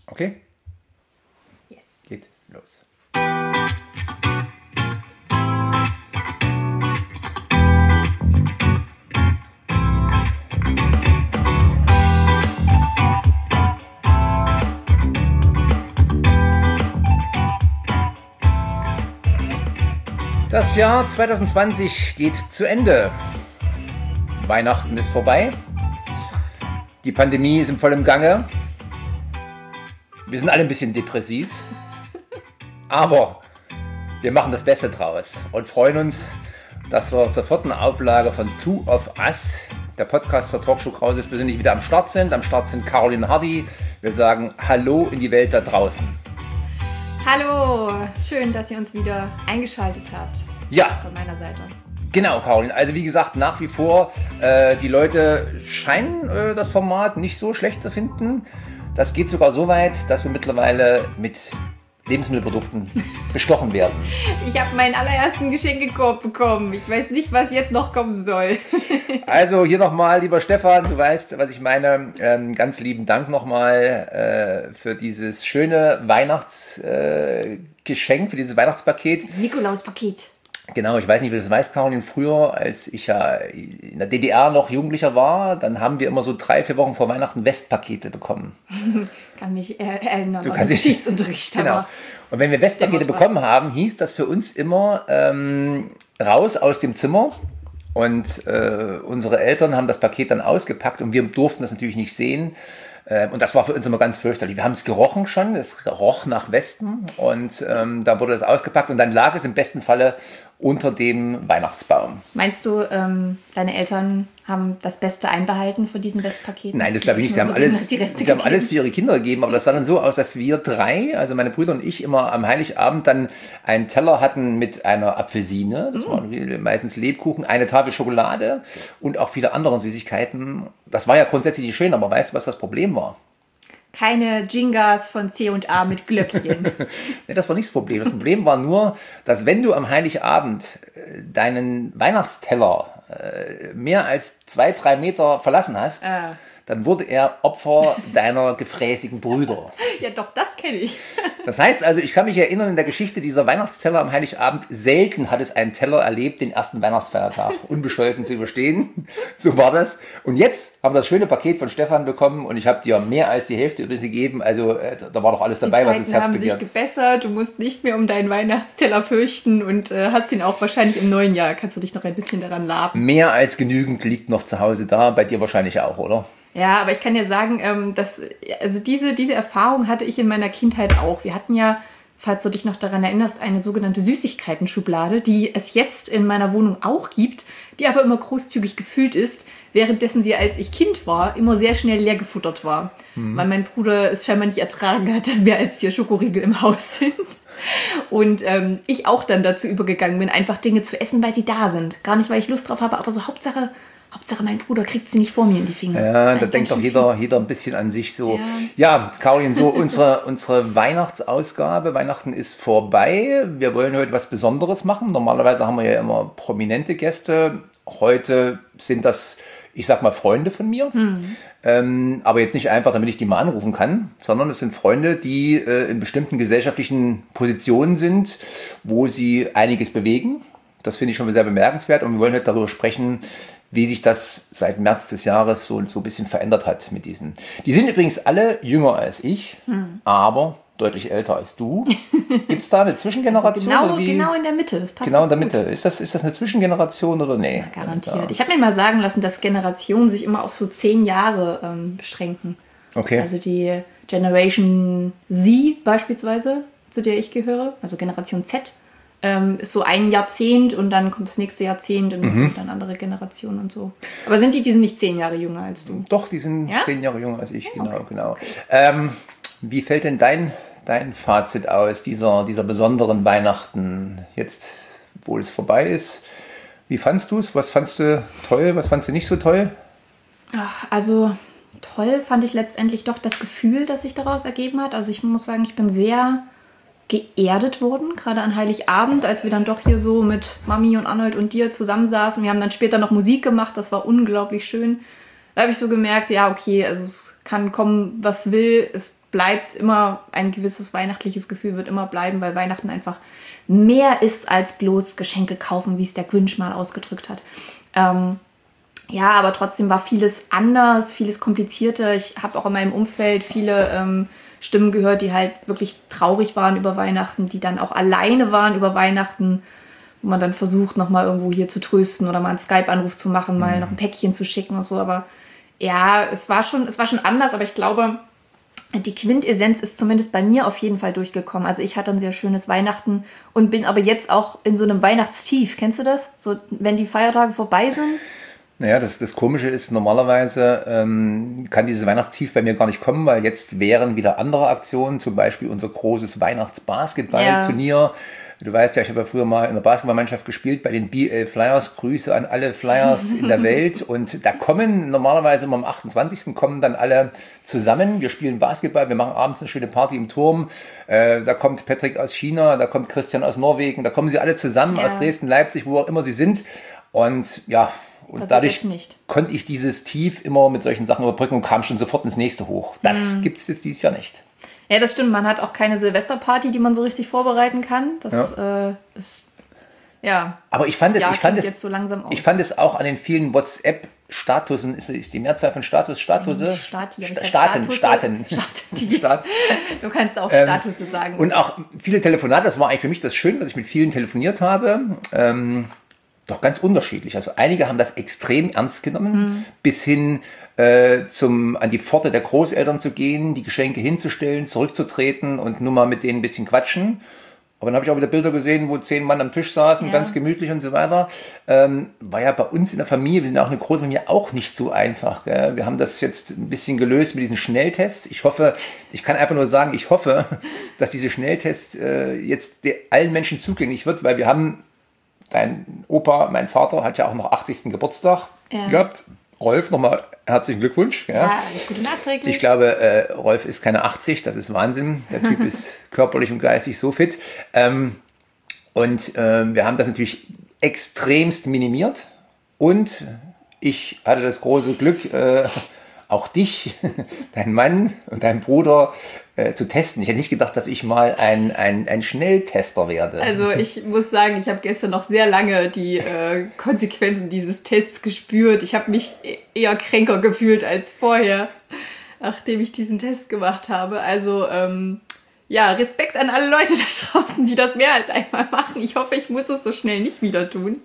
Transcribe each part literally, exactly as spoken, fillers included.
Okay? Yes. Geht los. Das Jahr zwanzig zwanzig geht zu Ende. Weihnachten ist vorbei. Die Pandemie ist im vollen Gange. Wir sind alle ein bisschen depressiv. Aber wir machen das Beste draus und freuen uns, dass wir zur vierten Auflage von Two of Us, der Podcast zur Talkshow Krauses, persönlich wieder am Start sind. Am Start sind Caroline Hardy. Wir sagen Hallo in die Welt da draußen. Hallo, schön, dass ihr uns wieder eingeschaltet habt. Ja. Von meiner Seite. Genau, Caroline. Also wie gesagt, nach wie vor, äh, die Leute scheinen äh, das Format nicht so schlecht zu finden. Das geht sogar so weit, dass wir mittlerweile mit Lebensmittelprodukten bestochen werden. Ich habe meinen allerersten Geschenkekorb bekommen. Ich weiß nicht, was jetzt noch kommen soll. Also hier nochmal, lieber Stefan, du weißt, was ich meine. Ähm, ganz lieben Dank nochmal äh, für dieses schöne Weihnachtsgeschenk, äh, für dieses Weihnachtspaket. Nikolauspaket. Genau, ich weiß nicht, wie du das weißt, Caroline. Früher, als ich ja in der D D R noch Jugendlicher war, dann haben wir immer so drei, vier Wochen vor Weihnachten Westpakete bekommen. Kann mich äh, erinnern, du aus dem Geschichtsunterricht. Genau. Aber und wenn wir Westpakete bekommen haben, hieß das für uns immer ähm, raus aus dem Zimmer. Und äh, unsere Eltern haben das Paket dann ausgepackt und wir durften das natürlich nicht sehen. Äh, und das war für uns immer ganz fürchterlich. Wir haben es gerochen schon, es roch nach Westen und ähm, da wurde es ausgepackt und dann lag es im besten Falle unter dem Weihnachtsbaum. Meinst du, ähm, deine Eltern haben das Beste einbehalten von diesen Westpaketen? Nein, das glaube ich nicht. Sie haben, so alles, die Reste sie haben alles für ihre Kinder gegeben, aber das sah dann so aus, dass wir drei, also meine Brüder und ich, immer am Heiligabend dann einen Teller hatten mit einer Apfelsine, das mm. waren meistens Lebkuchen, eine Tafel Schokolade und auch viele andere Süßigkeiten. Das war ja grundsätzlich nicht schön, aber weißt du, was das Problem war? Keine Jingas von C und A mit Glöckchen. Nee, das war nicht das Problem. Das Problem war nur, dass wenn du am Heiligabend deinen Weihnachtsteller mehr als zwei, drei Meter verlassen hast, äh. dann wurde er Opfer deiner gefräßigen Brüder. Ja doch, das kenne ich. Das heißt also, ich kann mich erinnern, in der Geschichte dieser Weihnachtsteller am Heiligabend, selten hat es ein Teller erlebt, den ersten Weihnachtsfeiertag unbescholten zu überstehen. So war das. Und jetzt haben wir das schöne Paket von Stefan bekommen und ich habe dir mehr als die Hälfte übrigens gegeben. Also äh, da war doch alles dabei, was das Herz begehrt. Die Zeiten haben sich gebessert, du musst nicht mehr um deinen Weihnachtsteller fürchten und äh, hast ihn auch wahrscheinlich im neuen Jahr. Kannst du dich noch ein bisschen daran laben. Mehr als genügend liegt noch zu Hause da, bei dir wahrscheinlich auch, oder? Ja, aber ich kann dir sagen, ähm, dass, also diese, diese Erfahrung hatte ich in meiner Kindheit auch. Wir hatten ja, falls du dich noch daran erinnerst, eine sogenannte Süßigkeiten-Schublade, die es jetzt in meiner Wohnung auch gibt, die aber immer großzügig gefüllt ist, währenddessen sie, als ich Kind war, immer sehr schnell leer gefuttert war. Mhm. Weil mein Bruder es scheinbar nicht ertragen hat, dass mehr als vier Schokoriegel im Haus sind. Und ähm, ich auch dann dazu übergegangen bin, einfach Dinge zu essen, weil sie da sind. Gar nicht, weil ich Lust drauf habe, aber so Hauptsache... Hauptsache, mein Bruder kriegt sie nicht vor mir in die Finger. Ja, da denkt doch jeder, jeder ein bisschen an sich so. Ja, ja Caroline, so unsere, unsere Weihnachtsausgabe. Weihnachten ist vorbei. Wir wollen heute was Besonderes machen. Normalerweise haben wir ja immer prominente Gäste. Heute sind das, ich sag mal, Freunde von mir. Hm. Ähm, aber jetzt nicht einfach, damit ich die mal anrufen kann, sondern es sind Freunde, die äh, in bestimmten gesellschaftlichen Positionen sind, wo sie einiges bewegen. Das finde ich schon sehr bemerkenswert. Und wir wollen heute darüber sprechen, wie sich das seit März des Jahres so, so ein bisschen verändert hat mit diesen. Die sind übrigens alle jünger als ich, hm. aber deutlich älter als du. Gibt es da eine Zwischengeneration? Also genau, oder wie? Genau in der Mitte. Das passt genau in der gut. Mitte. Ist das, ist das eine Zwischengeneration oder nee? Ja, garantiert. Ich habe mir mal sagen lassen, dass Generationen sich immer auf so zehn Jahre ähm, beschränken. Okay. Also die Generation Z beispielsweise, zu der ich gehöre, also Generation Z, Ähm, ist so ein Jahrzehnt und dann kommt das nächste Jahrzehnt und es mhm. sind dann andere Generationen und so. Aber sind die, die sind nicht zehn Jahre jünger als du? Doch, die sind ja? zehn Jahre jünger als ich, genau, okay. genau. Ähm, wie fällt denn dein, dein Fazit aus dieser, dieser besonderen Weihnachten, jetzt wo es vorbei ist? Wie fandst du es? Was fandst du toll, was fandst du nicht so toll? Ach, also toll fand ich letztendlich doch das Gefühl, das sich daraus ergeben hat. Also ich muss sagen, ich bin sehr geerdet worden, gerade an Heiligabend, als wir dann doch hier so mit Mami und Arnold und dir zusammensaßen. Wir haben dann später noch Musik gemacht, das war unglaublich schön. da habe ich so gemerkt, ja, okay, also es kann kommen, was will, es bleibt immer, ein gewisses weihnachtliches Gefühl wird immer bleiben, weil Weihnachten einfach mehr ist als bloß Geschenke kaufen, wie es der Grinch mal ausgedrückt hat. Ähm, ja, aber trotzdem war vieles anders, vieles komplizierter. Ich habe auch in meinem Umfeld viele ähm, Stimmen gehört, die halt wirklich traurig waren über Weihnachten, die dann auch alleine waren über Weihnachten, wo man dann versucht, nochmal irgendwo hier zu trösten oder mal einen Skype-Anruf zu machen, mal mhm. noch ein Päckchen zu schicken und so. Aber ja, es war schon, es war schon anders, aber ich glaube, die Quintessenz ist zumindest bei mir auf jeden Fall durchgekommen. Also ich hatte ein sehr schönes Weihnachten und bin aber jetzt auch in so einem Weihnachtstief. Kennst du das? So, wenn die Feiertage vorbei sind? Naja, das, das Komische ist, normalerweise ähm, kann dieses Weihnachtstief bei mir gar nicht kommen, weil jetzt wären wieder andere Aktionen, zum Beispiel unser großes Weihnachtsbasketball-Turnier. Ja. Du weißt ja, ich habe ja früher mal in der Basketballmannschaft gespielt bei den B L Flyers. Grüße an alle Flyers in der Welt. Und da kommen normalerweise immer am achtundzwanzigsten kommen dann alle zusammen. Wir spielen Basketball, wir machen abends eine schöne Party im Turm. Äh, da kommt Patrick aus China, da kommt Christian aus Norwegen. Da kommen sie alle zusammen ja. aus Dresden, Leipzig, wo auch immer sie sind. Und ja, und das dadurch konnte ich dieses Tief immer mit solchen Sachen überbrücken und kam schon sofort ins nächste hoch. Das mhm. gibt es jetzt dieses Jahr nicht. Ja, das stimmt. Man hat auch keine Silvesterparty, die man so richtig vorbereiten kann. Das ja. äh, ist, ja. Aber ich fand es, ich fand es, jetzt so langsam aus. Ich fand es auch an den vielen WhatsApp-Statusen, ist, ist die Mehrzahl von Status, Statuse? Stati, Sta- Staaten, Statuse, Staaten. Staaten. Stat- du kannst auch Statuse ähm, sagen. Und auch viele Telefonate, das war eigentlich für mich das Schöne, dass ich mit vielen telefoniert habe. Ähm, Doch ganz unterschiedlich. Also einige haben das extrem ernst genommen, mhm. bis hin äh, zum an die Pforte der Großeltern zu gehen, die Geschenke hinzustellen, zurückzutreten und nur mal mit denen ein bisschen quatschen. Aber dann habe ich auch wieder Bilder gesehen, wo zehn Mann am Tisch saßen, ja. ganz gemütlich und so weiter. Ähm, war ja bei uns in der Familie, wir sind ja auch eine große Familie, auch nicht so einfach. Gell? Wir haben das jetzt ein bisschen gelöst mit diesen Schnelltests. Ich hoffe, ich kann einfach nur sagen, ich hoffe, dass diese Schnelltests äh, jetzt de- allen Menschen zugänglich wird, weil wir haben dein Opa, mein Vater, hat ja auch noch achtzigsten Geburtstag ja. gehabt. Rolf, nochmal herzlichen Glückwunsch. Ja, ja alles Gute nachträglich. Ich glaube, äh, Rolf ist keine achtzig, das ist Wahnsinn. Der Typ ist körperlich und geistig so fit. Ähm, und äh, wir haben das natürlich extremst minimiert. Und ich hatte das große Glück, äh, auch dich, dein Mann und dein Bruder äh, zu testen. Ich hätte nicht gedacht, dass ich mal ein, ein, ein Schnelltester werde. Also ich muss sagen, ich habe gestern noch sehr lange die äh, Konsequenzen dieses Tests gespürt. Ich habe mich eher kränker gefühlt als vorher, nachdem ich diesen Test gemacht habe. Also ähm, ja, Respekt an alle Leute da draußen, die das mehr als einmal machen. Ich hoffe, ich muss es so schnell nicht wieder tun.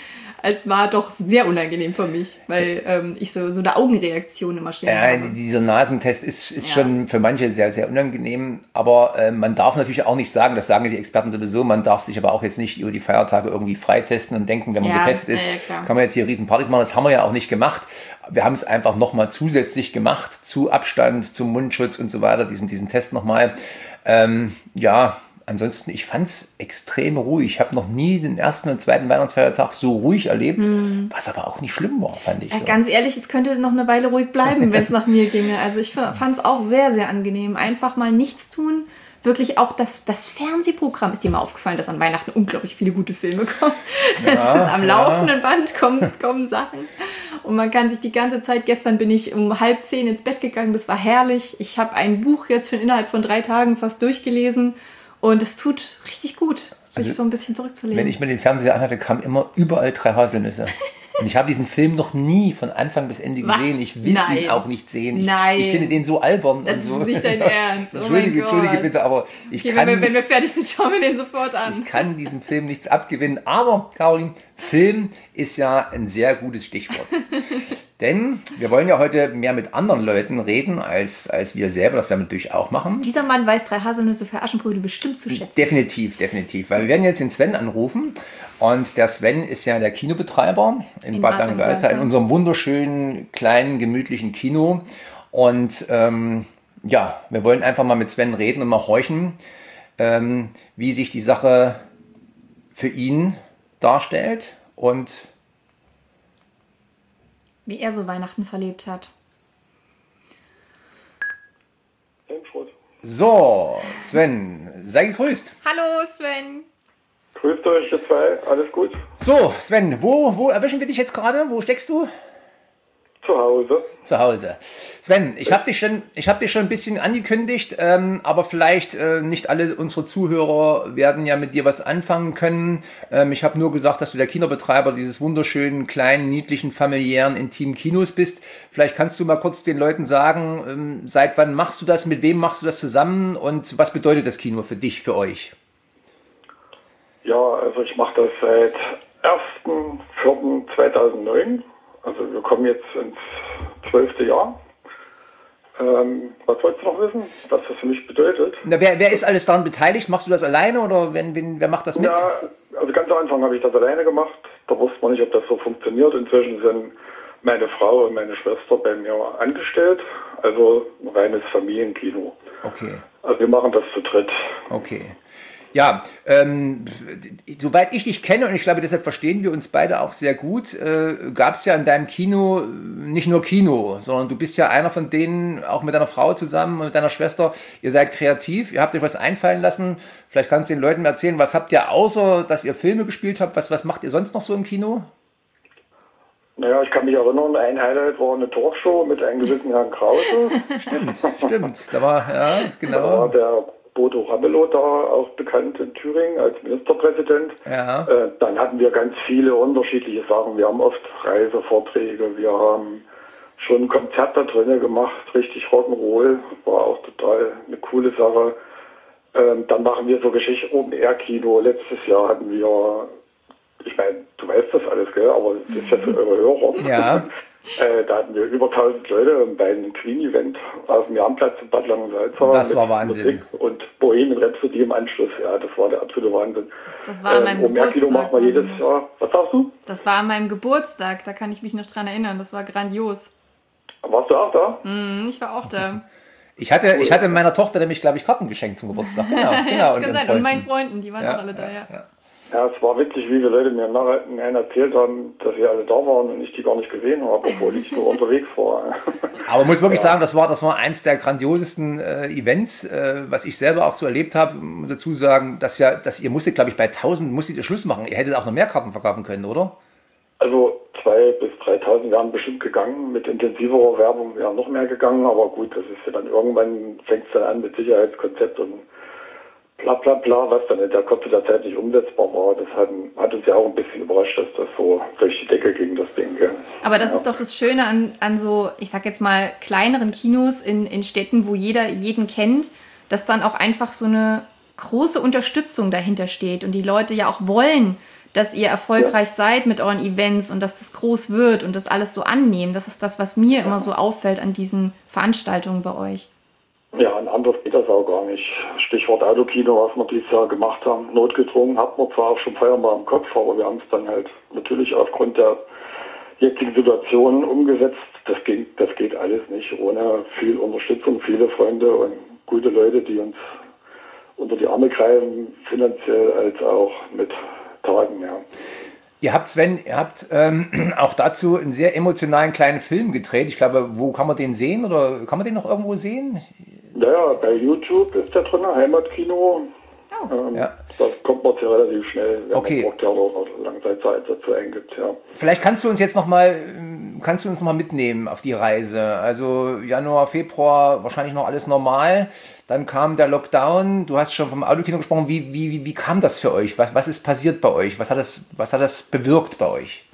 Es war doch sehr unangenehm für mich, weil ähm, ich so, so eine Augenreaktion immer schnell ja, habe. Dieser Nasentest ist, ist ja. schon für manche sehr, sehr unangenehm. Aber äh, man darf natürlich auch nicht sagen, das sagen die Experten sowieso, man darf sich aber auch jetzt nicht über die Feiertage irgendwie freitesten und denken, wenn man ja, getestet ist, ja, kann man jetzt hier Riesenpartys machen. Das haben wir ja auch nicht gemacht. Wir haben es einfach nochmal zusätzlich gemacht, zu Abstand, zum Mundschutz und so weiter, diesen, diesen Test nochmal. Ähm, ja, ansonsten, ich fand es extrem ruhig. Ich habe noch nie den ersten und zweiten Weihnachtsfeiertag so ruhig erlebt, mm. was aber auch nicht schlimm war, fand ich. Ja, so. Ganz ehrlich, es könnte noch eine Weile ruhig bleiben, wenn es nach mir ginge. Also ich fand es auch sehr, sehr angenehm. Einfach mal nichts tun. Wirklich auch das, das Fernsehprogramm. Ist dir mal aufgefallen, dass an Weihnachten unglaublich viele gute Filme kommen? Ja, es ist am laufenden ja. Band, kommen, kommen Sachen. Und man kann sich die ganze Zeit, gestern bin ich um halb zehn ins Bett gegangen, das war herrlich. Ich habe ein Buch jetzt schon innerhalb von drei Tagen fast durchgelesen. Und es tut richtig gut, sich also, so ein bisschen zurückzulegen. Wenn ich mir den Fernseher anhatte, kamen immer überall drei Haselnüsse. Und ich habe diesen Film noch nie von Anfang bis Ende gesehen. Was? Ich will Nein. ihn auch nicht sehen. Ich, Nein. ich finde den so albern. Das und so. ist nicht dein Ernst. Oh Entschuldige, Entschuldige bitte, aber ich okay, kann... Wenn wir, wenn wir fertig sind, schauen wir den sofort an. Ich kann diesem Film nichts abgewinnen. Aber, Caroline, Film ist ja ein sehr gutes Stichwort. Denn wir wollen ja heute mehr mit anderen Leuten reden, als, als wir selber. Das werden wir natürlich auch machen. Dieser Mann weiß drei Haselnüsse für Aschenbrödel bestimmt zu schätzen. Definitiv, definitiv. Weil wir werden jetzt den Sven anrufen. Und der Sven ist ja der Kinobetreiber in, in Bad Langensalza, in unserem wunderschönen, kleinen, gemütlichen Kino. Und ähm, ja, wir wollen einfach mal mit Sven reden und mal horchen, ähm, wie sich die Sache für ihn darstellt und wie er so Weihnachten verlebt hat. So, Sven, sei gegrüßt. Hallo Sven. Grüßt euch, ihr zwei. Alles gut? So, Sven, wo, wo erwischen wir dich jetzt gerade? Wo steckst du? Zu Hause. Zu Hause. Sven, ich habe dich schon, ich habe dich schon ein bisschen angekündigt, ähm, aber vielleicht äh, nicht alle unsere Zuhörer werden ja mit dir was anfangen können. Ähm, ich habe nur gesagt, dass du der Kinobetreiber dieses wunderschönen, kleinen, niedlichen, familiären, intimen Kinos bist. Vielleicht kannst du mal kurz den Leuten sagen, ähm, seit wann machst du das, mit wem machst du das zusammen und was bedeutet das Kino für dich, für euch? Ja, also ich mache das seit ersten vierten zweitausendneun. Also wir kommen jetzt ins zwölfte Jahr. Ähm, was wolltest du noch wissen, was das für mich bedeutet? Na, wer, wer ist alles daran beteiligt? Machst du das alleine oder wenn, wenn, wer macht das mit? Ja, also ganz am Anfang habe ich das alleine gemacht. Da wusste man nicht, ob das so funktioniert. Inzwischen sind meine Frau und meine Schwester bei mir angestellt. Also ein reines Familienkino. Okay. Also wir machen das zu dritt. Okay. Ja, ähm, soweit ich dich kenne, und ich glaube, deshalb verstehen wir uns beide auch sehr gut, äh, gab es ja in deinem Kino nicht nur Kino, sondern du bist ja einer von denen, auch mit deiner Frau zusammen und mit deiner Schwester, ihr seid kreativ, ihr habt euch was einfallen lassen. Vielleicht kannst du den Leuten erzählen, was habt ihr außer, dass ihr Filme gespielt habt, was, was macht ihr sonst noch so im Kino? Naja, ich kann mich erinnern, ein Highlight war eine Talkshow mit einem gewissen Herrn Krause. Stimmt, stimmt, da war, ja, genau. Da war der Bodo Ramelow da, auch bekannt in Thüringen als Ministerpräsident. Ja. Äh, dann hatten wir ganz viele unterschiedliche Sachen. Wir haben oft Reisevorträge, wir haben schon ein Konzert da drinnen gemacht, richtig Rock'n'Roll, war auch total eine coole Sache. Ähm, dann machen wir so Geschichte Open-Air-Kino. Letztes Jahr hatten wir, ich meine, du weißt das alles, gell, aber das ist ja für eure Hörer. Ja. Äh, da hatten wir über tausend Leute bei einem Queen-Event auf dem Jahnplatz in Bad Langensalza. Das war Wahnsinn. Und Bohemian Rhapsody im Anschluss, ja, das war der absolute Wahnsinn. Das war an meinem ähm, Geburtstag. Macht man jedes Jahr. Was sagst du? Das war an meinem Geburtstag, da kann ich mich noch dran erinnern, das war grandios. Warst du auch da? Mm, ich war auch da. Ich hatte, ich hatte meiner Tochter nämlich, glaube ich, Karten geschenkt zum Geburtstag. Genau, genau. ja, das und, kann sein. Und meinen Freunden, die waren ja, auch alle da, ja. ja. Ja, es war witzig, wie viele Leute mir nachher erzählt haben, dass sie alle da waren und ich die gar nicht gesehen habe, obwohl ich so unterwegs war. Aber muss wirklich ja. sagen, das war, das war eins der grandiosesten äh, Events, äh, was ich selber auch so erlebt habe. Muss dazu sagen, dass wir, dass ihr musstet, glaube ich, bei tausend musstet ihr Schluss machen. Ihr hättet auch noch mehr Karten verkaufen können, oder? Also zweitausend bis dreitausend wären bestimmt gegangen. Mit intensiverer Werbung wären noch mehr gegangen. Aber gut, das ist ja dann irgendwann, fängt es dann an mit Sicherheitskonzept und bla bla bla, was dann in der Kürze der Zeit nicht umsetzbar war. Das hat, hat uns ja auch ein bisschen überrascht, dass das so durch die Decke ging, das Ding. Gell? Aber das ja. ist doch das Schöne an, an so, ich sag jetzt mal, kleineren Kinos in, in Städten, wo jeder jeden kennt, dass dann auch einfach so eine große Unterstützung dahinter steht und die Leute ja auch wollen, dass ihr erfolgreich ja. seid mit euren Events und dass das groß wird und das alles so annehmen. Das ist das, was mir ja. immer so auffällt an diesen Veranstaltungen bei euch. Ja, und anders geht das auch gar nicht. Stichwort Autokino, was wir dieses Jahr gemacht haben. Notgedrungen hatten wir zwar auch schon vorher mal im Kopf, aber wir haben es dann halt natürlich aufgrund der jetzigen Situation umgesetzt. Das geht, das geht alles nicht ohne viel Unterstützung, viele Freunde und gute Leute, die uns unter die Arme greifen, finanziell als auch mit Tagen, ja. Ihr habt, Sven, ihr habt ähm, auch dazu einen sehr emotionalen kleinen Film gedreht. Ich glaube, wo kann man den sehen oder kann man den noch irgendwo sehen? Ja, ja, bei YouTube ist der drin, Heimatkino. Oh. Ähm, ja. Das kommt man sehr relativ schnell, wenn okay. man ja auch lange Zeit dazu eingibt. Ja. Vielleicht kannst du uns jetzt noch mal, kannst du uns noch mal mitnehmen auf die Reise. Also Januar, Februar, wahrscheinlich noch alles normal. Dann kam der Lockdown. Du hast schon vom Autokino gesprochen. Wie, wie, wie, wie kam das für euch? Was, was ist passiert bei euch? Was hat das, was hat das bewirkt bei euch?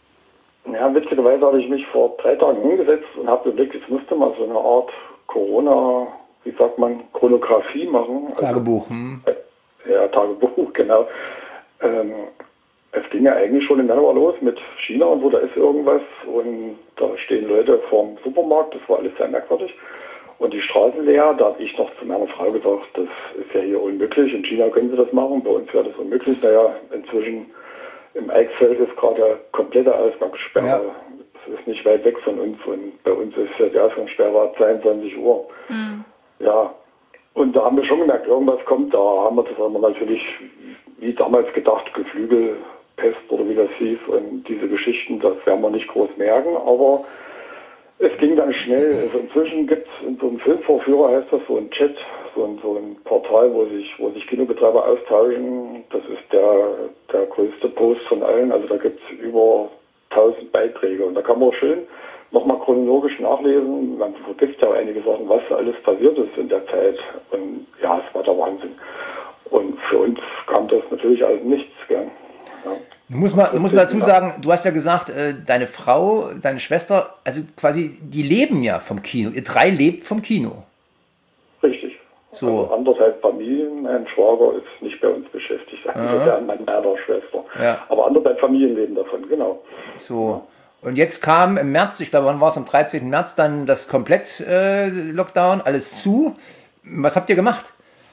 Ja, witzigerweise habe ich mich vor drei Tagen hingesetzt und habe überlegt, jetzt müsste mal so eine Art Corona, wie sagt man, Chronographie machen. Tagebuch. Hm. Ja, Tagebuch, genau. Ähm, es ging ja eigentlich schon im Januar los mit China und so, da ist irgendwas und da stehen Leute vorm Supermarkt, das war alles sehr merkwürdig. Und die Straßen leer, da habe ich noch zu meiner Frau gesagt, das ist ja hier unmöglich, in China können sie das machen, bei uns wäre das unmöglich. Naja, inzwischen im Eichsfeld ist gerade komplette Ausgangssperre. Ja. Das ist nicht weit weg von uns und bei uns ist ja die Ausgangssperre ab zweiundzwanzig Uhr. Mhm. Ja, und da haben wir schon gemerkt, irgendwas kommt, da haben wir das haben wir natürlich, wie damals gedacht, Geflügelpest oder wie das hieß und diese Geschichten, das werden wir nicht groß merken, aber es ging dann schnell. Also inzwischen gibt es in so einem Filmvorführer, heißt das, so ein Chat, so ein, so ein Portal, wo sich, wo sich Kinobetreiber austauschen. Das ist der, der größte Post von allen. Also da gibt es über tausend Beiträge und da kann man schön nochmal chronologisch nachlesen. Man vergisst ja einige Sachen, was alles passiert ist in der Zeit. Und ja, es war der Wahnsinn. Und für uns kam das natürlich als nichts. Gell? Ja. Du musst mal, du musst mal dazu sagen, du hast ja gesagt, äh, deine Frau, deine Schwester, also quasi, die leben ja vom Kino. Ihr drei lebt vom Kino. Richtig. So. Also anders als Familien, mein Schwager ist nicht bei uns beschäftigt. Insofern meine Schwester. Ja. Aber anders als Familien leben davon, genau. So. Und jetzt kam im März, ich glaube, wann war es, am dreizehnten März, dann das Komplett-Lockdown, äh, alles zu. Was habt ihr gemacht?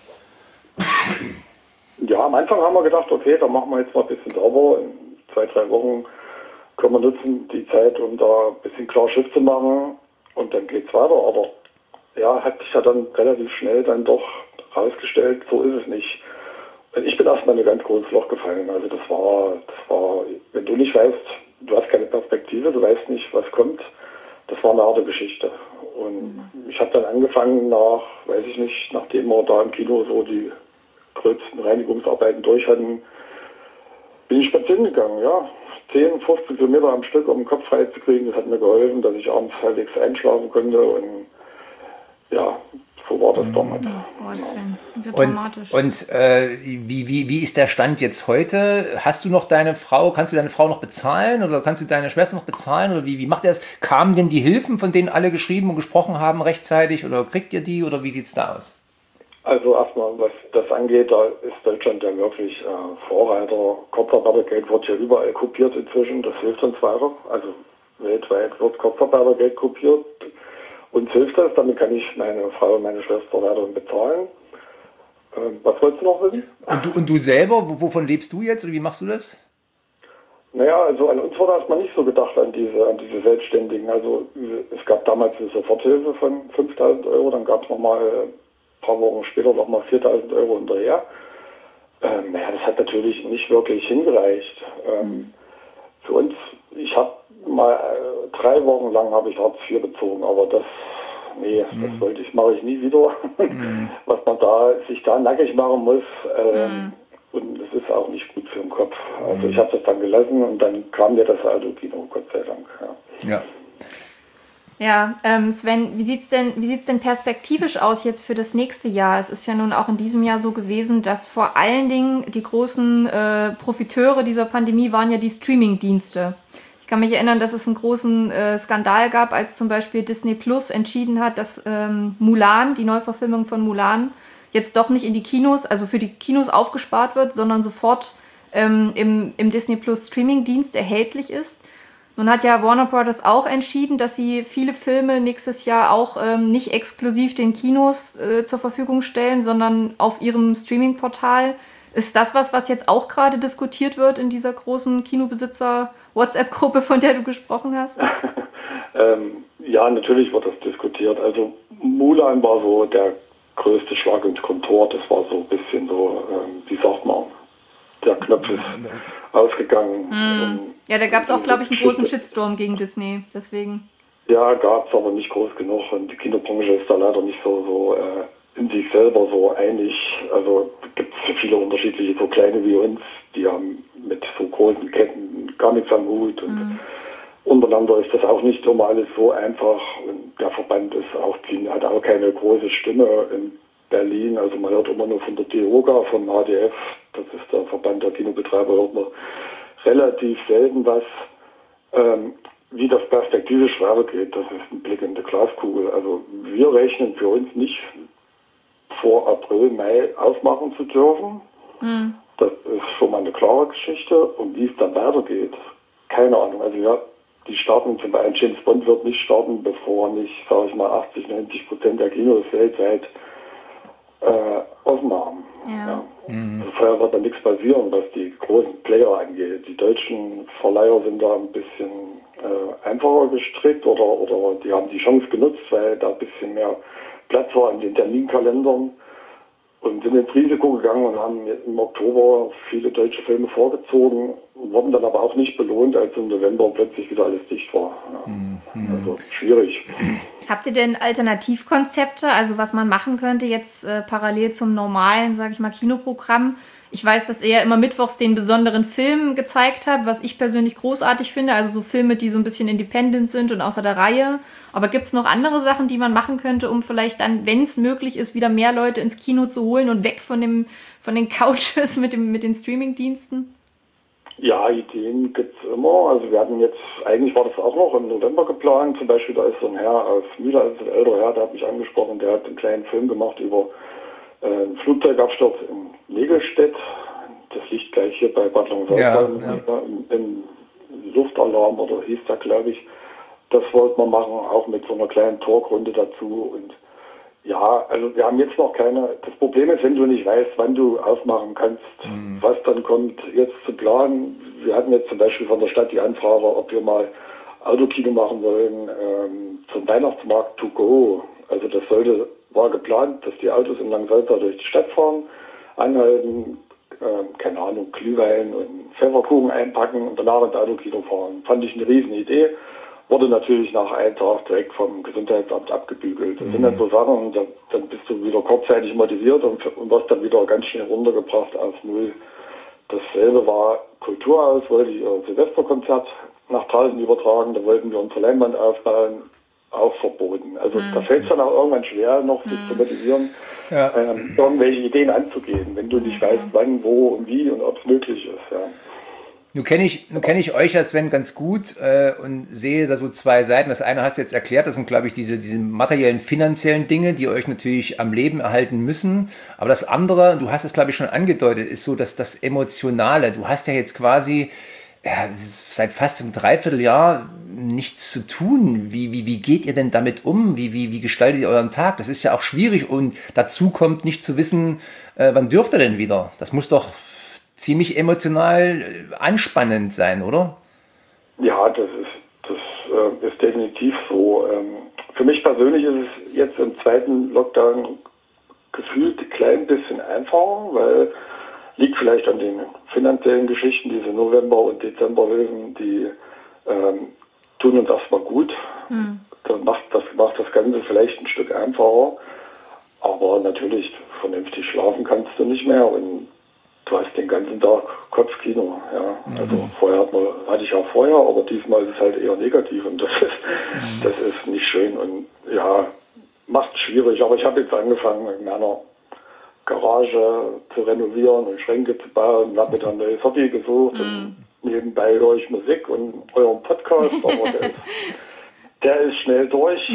Ja, am Anfang haben wir gedacht, okay, dann machen wir jetzt mal ein bisschen sauber. In zwei, drei Wochen können wir nutzen, die Zeit, um da ein bisschen klar Schiff zu machen. Und dann geht's weiter. Aber ja, hat sich ja dann relativ schnell dann doch herausgestellt, so ist es nicht. Ich bin erstmal in ein ganz großes Loch gefallen. Also das war, das war, wenn du nicht weißt, du hast keine Perspektive, du weißt nicht, was kommt, das war eine harte Geschichte. Und mhm. ich habe dann angefangen nach, weiß ich nicht, nachdem wir da im Kino so die größten Reinigungsarbeiten durch hatten, bin ich spazieren gegangen, ja. zehn, fünfzehn Kilometer am Stück, um den Kopf frei zu kriegen. Das hat mir geholfen, dass ich abends halbwegs einschlafen konnte. Und ja, so war das damals. Oh, Sven, das ist und dramatisch. und äh, wie, wie, wie ist der Stand jetzt heute? Hast du noch deine Frau, kannst du deine Frau noch bezahlen oder kannst du deine Schwester noch bezahlen? Oder wie, wie macht ihr das? Kamen denn die Hilfen, von denen alle geschrieben und gesprochen haben, rechtzeitig? Oder kriegt ihr die? Oder wie sieht es da aus? Also erstmal, was das angeht, da ist Deutschland ja wirklich äh, Vorreiter. Kurzarbeitergeld wird ja überall kopiert inzwischen, das hilft uns weiter. Also weltweit wird Kurzarbeitergeld kopiert. Uns hilft das, damit kann ich meine Frau und meine Schwester weiterhin bezahlen. Ähm, was wolltest du noch wissen? Und du, und du selber, wovon lebst du jetzt oder wie machst du das? Naja, also an uns wurde erstmal nicht so gedacht, an diese, an diese Selbstständigen. Also es gab damals eine Soforthilfe von fünftausend Euro, dann gab es nochmal ein paar Wochen später nochmal viertausend Euro hinterher. Ähm, naja, das hat natürlich nicht wirklich hingereicht. Ähm, mhm. Für uns, ich habe mal äh, drei Wochen lang habe ich Hartz vier bezogen, aber das, nee, mhm. das wollte ich, mache ich nie wieder. Mhm. Was man da, sich da nackig machen muss, ähm, mhm. und es ist auch nicht gut für den Kopf. Also mhm. ich habe das dann gelassen und dann kam mir das Autokino, Gott sei Dank. Ja. ja. Ja, ähm, Sven, wie sieht's denn, wie sieht's denn perspektivisch aus jetzt für das nächste Jahr? Es ist ja nun auch in diesem Jahr so gewesen, dass vor allen Dingen die großen äh, Profiteure dieser Pandemie waren ja die Streaming-Dienste. Ich kann mich erinnern, dass es einen großen äh, Skandal gab, als zum Beispiel Disney Plus entschieden hat, dass ähm, Mulan, die Neuverfilmung von Mulan, jetzt doch nicht in die Kinos, also für die Kinos aufgespart wird, sondern sofort ähm, im, im Disney Plus Streaming-Dienst erhältlich ist. Nun hat ja Warner Brothers auch entschieden, dass sie viele Filme nächstes Jahr auch ähm, nicht exklusiv den Kinos äh, zur Verfügung stellen, sondern auf ihrem Streaming-Portal. Ist das was, was jetzt auch gerade diskutiert wird in dieser großen Kinobesitzer-WhatsApp-Gruppe, von der du gesprochen hast? ähm, ja, natürlich wird das diskutiert. Also Mulan war so der größte Schlag ins Kontor. Das war so ein bisschen so, ähm, wie sagt man, der Knopf ist ausgegangen. Mm. Ja, da gab es auch, glaube ich, einen großen Shitstorm gegen Disney, deswegen. Ja, gab es, aber nicht groß genug. Und die Kinobranche ist da leider nicht so, so äh, in sich selber so einig. Also gibt es viele unterschiedliche, so kleine wie uns, die haben mit so großen Ketten gar nichts am Hut. Und mm. untereinander ist das auch nicht immer alles so einfach. Und der Verband ist auch, hat auch keine große Stimme in Berlin. Also man hört immer nur von der DEOGA, vom H D F, das ist der Verband der Kinobetreiber, hört man relativ selten was. Ähm, wie das perspektivisch weitergeht, das ist ein Blick in die Glaskugel. Also wir rechnen für uns nicht vor April, Mai aufmachen zu dürfen. Mhm. Das ist schon mal eine klare Geschichte. Und wie es dann weitergeht, keine Ahnung. Also ja, die starten, zum Beispiel James Bond wird nicht starten, bevor nicht, sage ich mal, achtzig, neunzig Prozent der Kinos weltweit äh, offen haben. Ja. Ja. Mhm. Also vorher wird da nichts passieren, was die großen Player angeht. Die deutschen Verleiher sind da ein bisschen äh, einfacher gestrickt oder, oder die haben die Chance genutzt, weil da ein bisschen mehr Platz war in den Terminkalendern und sind ins Risiko gegangen und haben im Oktober viele deutsche Filme vorgezogen, wurden dann aber auch nicht belohnt, als im November plötzlich wieder alles dicht war. Ja. Mhm. Also schwierig. Habt ihr denn Alternativkonzepte, also was man machen könnte jetzt äh, parallel zum normalen, sage ich mal, Kinoprogramm? Ich Ich weiß, dass er immer mittwochs den besonderen Film gezeigt hat, was ich persönlich großartig finde. Also so Filme, die so ein bisschen independent sind und außer der Reihe. Aber gibt es noch andere Sachen, die man machen könnte, um vielleicht dann, wenn es möglich ist, wieder mehr Leute ins Kino zu holen und weg von, dem, von den Couches mit, dem, mit den Streaming-Diensten? Ja, Ideen gibt es immer. Also wir hatten jetzt, eigentlich war das auch noch im November geplant. Zum Beispiel, da ist so ein Herr aus Mühle, also ein älterer Herr, der hat mich angesprochen, der hat einen kleinen Film gemacht über äh, einen Flugzeugabsturz in Negelstedt. Das liegt gleich hier bei Bad Langensalza ja, ja. im, im Luftalarm, oder hieß der, glaube ich. Das wollten wir machen, auch mit so einer kleinen Talkrunde dazu. Und ja, also wir haben jetzt noch keine, das Problem ist, wenn du nicht weißt, wann du aufmachen kannst, mhm. was dann kommt, jetzt zu planen. Wir hatten jetzt zum Beispiel von der Stadt die Anfrage, ob wir mal Autokino machen wollen, ähm, zum Weihnachtsmarkt to go. Also das sollte, war geplant, dass die Autos in Langensalza durch die Stadt fahren, anhalten, ähm, keine Ahnung, Glühwein und Pfefferkuchen einpacken und danach ins Autokino fahren. Fand ich eine riesen Idee. Wurde natürlich nach einem Tag direkt vom Gesundheitsamt abgebügelt. Das mhm. sind dann so Sachen, da, dann bist du wieder kurzzeitig motiviert und, und wirst dann wieder ganz schnell runtergebracht auf Null. Dasselbe war Kulturhaus, wollte ihr Silvesterkonzert nach draußen übertragen, da wollten wir unsere Leinwand aufbauen, auch verboten. Also mhm. da fällt es dann auch irgendwann schwer, noch mhm. sich zu motivieren, ja. ähm, irgendwelche Ideen anzugehen, wenn du nicht weißt, wann, wo und wie und ob es möglich ist. Ja. Nun kenne ich, nun kenn ich euch als Sven ganz gut äh, und sehe da so zwei Seiten. Das eine hast du jetzt erklärt, das sind, glaube ich, diese, diese materiellen, finanziellen Dinge, die euch natürlich am Leben erhalten müssen. Aber das andere, du hast es, glaube ich, schon angedeutet, ist so dass das Emotionale. Du hast ja jetzt quasi ja, seit fast einem Dreivierteljahr nichts zu tun. Wie, wie, wie geht ihr denn damit um? Wie, wie, wie gestaltet ihr euren Tag? Das ist ja auch schwierig und dazu kommt nicht zu wissen, äh, wann dürft ihr denn wieder? Das muss doch ziemlich emotional anspannend sein, oder? Ja, das ist, das äh, ist definitiv so. Ähm, für mich persönlich ist es jetzt im zweiten Lockdown gefühlt ein klein bisschen einfacher, weil liegt vielleicht an den finanziellen Geschichten, diese November- und Dezemberhilfen, die ähm, tun uns erstmal gut. Hm. Das macht, das macht das Ganze vielleicht ein Stück einfacher, aber natürlich vernünftig schlafen kannst du nicht mehr und du hast den ganzen Tag Kopfkino, ja. Mhm. Also vorher hat man, hatte ich auch vorher, aber diesmal ist es halt eher negativ und das ist, mhm. das ist nicht schön und ja, macht es schwierig. Aber ich habe jetzt angefangen, in meiner Garage zu renovieren und Schränke zu bauen und habe mir dann ein neues Hobby gesucht mhm. und nebenbei höre ich Musik und euren Podcast, aber der ist, der ist schnell durch.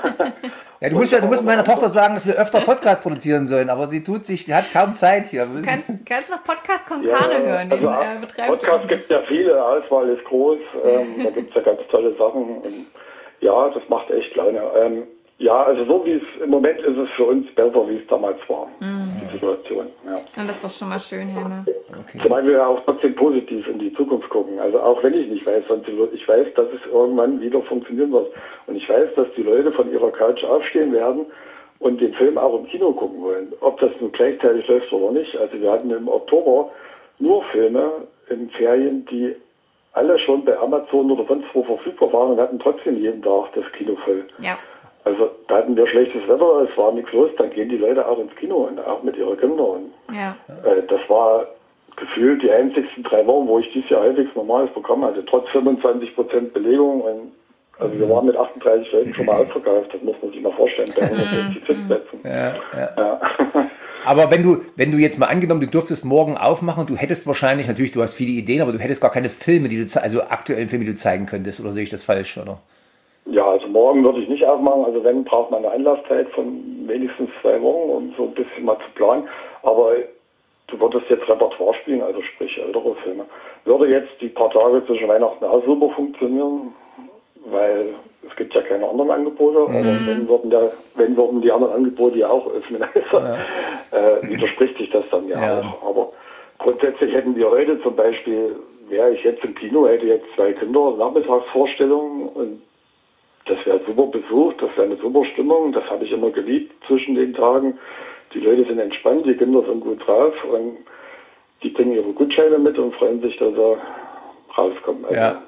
Ja, du musst ja, du musst meiner Tochter sagen, dass wir öfter Podcast produzieren sollen, aber sie tut sich, sie hat kaum Zeit hier. Du kannst, kannst noch Podcast Konkane ja, hören, den also, äh, betreiben. Podcast gibt es ja viele, Auswahl ist groß, ähm, da gibt es ja ganz tolle Sachen. Und ja, das macht echt Laune. Ähm, ja, also so wie es im Moment ist es für uns besser, wie es damals war, mhm. die Situation. Ja. Ja, das ist doch schon mal schön, Helme. Okay. Zumal wir ja auch trotzdem positiv in die Zukunft gucken. Also auch wenn ich nicht weiß, ich weiß, dass es irgendwann wieder funktionieren wird. Und ich weiß, dass die Leute von ihrer Couch aufstehen werden und den Film auch im Kino gucken wollen. Ob das nun gleichzeitig läuft oder nicht. Also wir hatten im Oktober nur Filme in Ferien, die alle schon bei Amazon oder sonst wo verfügbar waren und hatten trotzdem jeden Tag das Kino voll. Ja. Also da hatten wir schlechtes Wetter, es war nichts los, dann gehen die Leute auch ins Kino und auch mit ihren Kindern. Ja. Äh, das war gefühlt die einzigsten drei Wochen, wo ich dieses Jahr halbwegs normales Programm hatte, trotz fünfundzwanzig Prozent Belegung. Und, also wir waren mit achtunddreißig Leuten schon mal ausverkauft, das muss man sich mal vorstellen, bei hundertsechzig Sitzplätzen. Ja, ja. Ja. Aber wenn du, wenn du jetzt mal angenommen, du dürftest morgen aufmachen, du hättest wahrscheinlich, natürlich, du hast viele Ideen, aber du hättest gar keine Filme, die du, also aktuellen Filme, die du zeigen könntest, oder sehe ich das falsch, oder? Ja, also morgen würde ich nicht aufmachen. Also wenn, braucht man eine Anlaufzeit von wenigstens zwei Wochen, um so ein bisschen mal zu planen. Aber du würdest jetzt Repertoire spielen, also sprich ältere Filme. Würde jetzt die paar Tage zwischen Weihnachten auch super funktionieren, weil es gibt ja keine anderen Angebote. Mhm. Aber wenn würden, der, wenn würden die anderen Angebote ja auch öffnen, also, ja. äh, widerspricht sich das dann ja, ja auch. Aber grundsätzlich hätten wir heute zum Beispiel, wäre ich jetzt im Kino, hätte jetzt zwei Kinder, Nachmittagsvorstellungen und das wäre super besucht, das wäre eine super Stimmung, das habe ich immer geliebt zwischen den Tagen. Die Leute sind entspannt, die Kinder sind gut drauf und die bringen ihre Gutscheine mit und freuen sich, dass sie rauskommen. Also, ja. ja,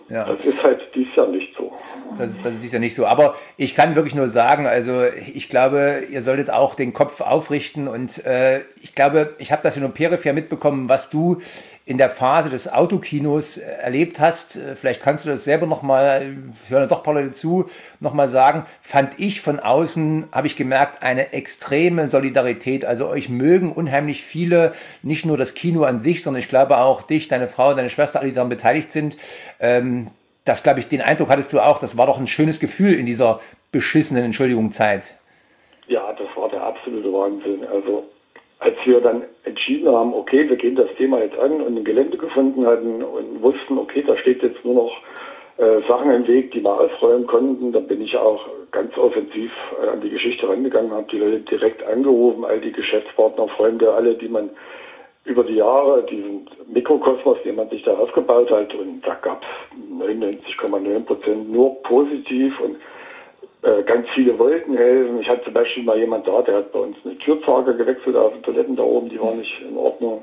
Ja. Das ist halt dieses Jahr nicht so. Das, das ist ja nicht so. Aber ich kann wirklich nur sagen, also ich glaube, ihr solltet auch den Kopf aufrichten. Und äh, ich glaube, ich habe das in Peripher mitbekommen, was du in der Phase des Autokinos erlebt hast. Vielleicht kannst du das selber nochmal, ich höre doch ein paar Leute zu, nochmal sagen. Fand ich von außen, habe ich gemerkt, eine extreme Solidarität. Also euch mögen unheimlich viele, nicht nur das Kino an sich, sondern ich glaube auch dich, deine Frau, deine Schwester, alle, die daran beteiligt sind. Ähm, das, glaube ich, den Eindruck hattest du auch. Das war doch ein schönes Gefühl in dieser beschissenen, Entschuldigung, Zeit. Ja, das war der absolute Wahnsinn. Also als wir dann entschieden haben, okay, wir gehen das Thema jetzt an und ein Gelände gefunden hatten und wussten, okay, da steht jetzt nur noch äh, Sachen im Weg, die wir ausräumen konnten, dann bin ich auch ganz offensiv äh, an die Geschichte rangegangen, habe die Leute direkt angerufen, all die Geschäftspartner, Freunde, alle, die man über die Jahre, diesen Mikrokosmos, den man sich da aufgebaut hat, und da gab es neunundneunzig Komma neun Prozent nur positiv und ganz viele wollten helfen. Ich hatte zum Beispiel mal jemand da, der hat bei uns eine Türzage gewechselt auf den Toiletten da oben, die war nicht in Ordnung.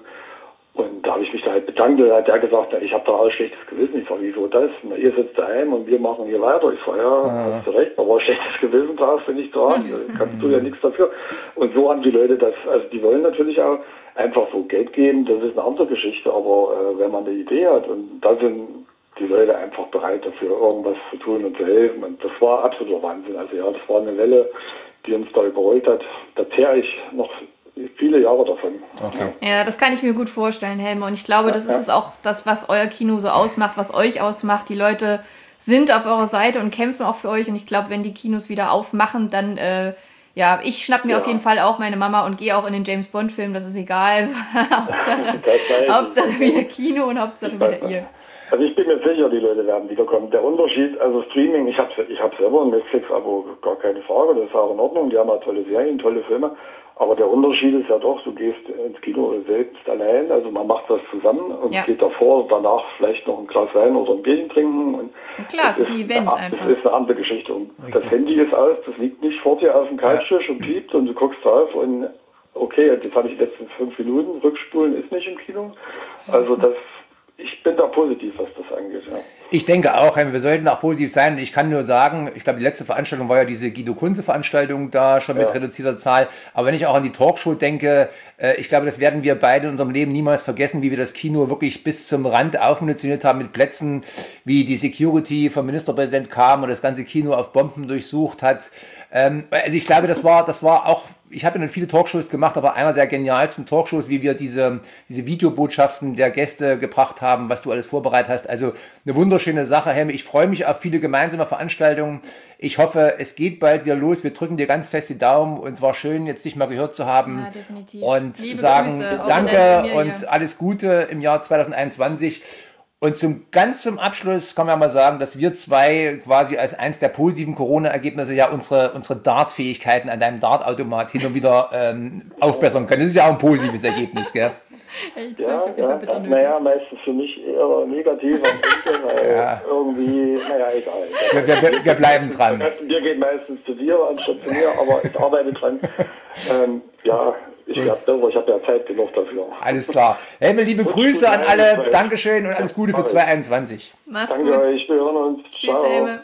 Und da habe ich mich da halt bedankt, da hat der gesagt, na, ich habe da auch ein schlechtes Gewissen. Ich sage, wieso das? Na, ihr sitzt daheim und wir machen hier weiter. Ich sage, ja, ah. hast du recht, aber ein schlechtes Gewissen darfst du nicht sagen, da kannst du ja nichts dafür. Und so haben die Leute das, also die wollen natürlich auch einfach so Geld geben, das ist eine andere Geschichte, aber äh, wenn man eine Idee hat und da sind die Leute einfach bereit dafür, irgendwas zu tun und zu helfen. Und das war absoluter Wahnsinn. Also ja, das war eine Welle, die uns da überholt hat. Da zehre ich noch viele Jahre davon. Okay. Ja, das kann ich mir gut vorstellen, Helme. Und ich glaube, ja, das ist ja. es auch, das, was euer Kino so ausmacht, was euch ausmacht. Die Leute sind auf eurer Seite und kämpfen auch für euch. Und ich glaube, wenn die Kinos wieder aufmachen, dann... Äh, ja, ich schnapp mir ja. auf jeden Fall auch meine Mama und gehe auch in den James-Bond-Film. Das ist egal. Also, Hauptsache, Hauptsache wieder Kino und Hauptsache wieder ihr. Also ich bin mir sicher, die Leute werden wiederkommen. Der Unterschied, also Streaming, ich habe ich hab selber ein Netflix-Abo, gar keine Frage, das ist auch in Ordnung, die haben auch tolle Serien, tolle Filme, aber der Unterschied ist ja doch, du gehst ins Kino selbst allein, also man macht das zusammen und ja. geht davor, danach vielleicht noch ein Glas Wein oder ein Bierchen trinken. Und klar, es ist ein Event eine, einfach. Das ist eine andere Geschichte. Und das Handy ist aus, das liegt nicht vor dir auf dem Couchtisch ja. und piept und du guckst drauf und okay, jetzt habe ich die letzten fünf Minuten, Rückspulen ist nicht im Kino, also das ich bin da positiv, was das angeht. Ja. Ich denke auch, wir sollten auch positiv sein. Ich kann nur sagen, ich glaube, die letzte Veranstaltung war ja diese Guido-Kunze-Veranstaltung da schon mit ja. reduzierter Zahl. Aber wenn ich auch an die Talkshow denke, ich glaube, das werden wir beide in unserem Leben niemals vergessen, wie wir das Kino wirklich bis zum Rand aufmunitioniert haben mit Plätzen, wie die Security vom Ministerpräsident kam und das ganze Kino auf Bomben durchsucht hat. Also ich glaube, das war, das war auch, ich habe ja viele Talkshows gemacht, aber einer der genialsten Talkshows, wie wir diese, diese Videobotschaften der Gäste gebracht haben, was du alles vorbereitet hast. Also eine wunderschöne Sache, Helme. Ich freue mich auf viele gemeinsame Veranstaltungen. Ich hoffe, es geht bald wieder los. Wir drücken dir ganz fest die Daumen und es war schön, jetzt dich mal gehört zu haben. Ja, definitiv. Und Liebe sagen Grüße, danke und alles Gute im Jahr zwanzig einundzwanzig. Und zum ganz zum Abschluss kann man mal sagen, dass wir zwei quasi als eins der positiven Corona-Ergebnisse ja unsere, unsere Dart-Fähigkeiten an deinem Dart-Automat hin und wieder ähm, aufbessern können. Das ist ja auch ein positives Ergebnis, gell? Ey, ja, ja, ja. Naja, meistens für mich eher negativ, weil ja. irgendwie, naja, egal. Wir, wir, wir bleiben dran. Das Bier geht meistens zu dir anstatt zu mir, aber ich arbeite dran. Ähm, ja, ich glaube, ich habe ja Zeit genug dafür. Alles klar. Helme, liebe und Grüße an alle. Dankeschön und alles Gute für zwanzig einundzwanzig. Mach's Danke gut. euch, wir hören uns. Tschüss, Helme.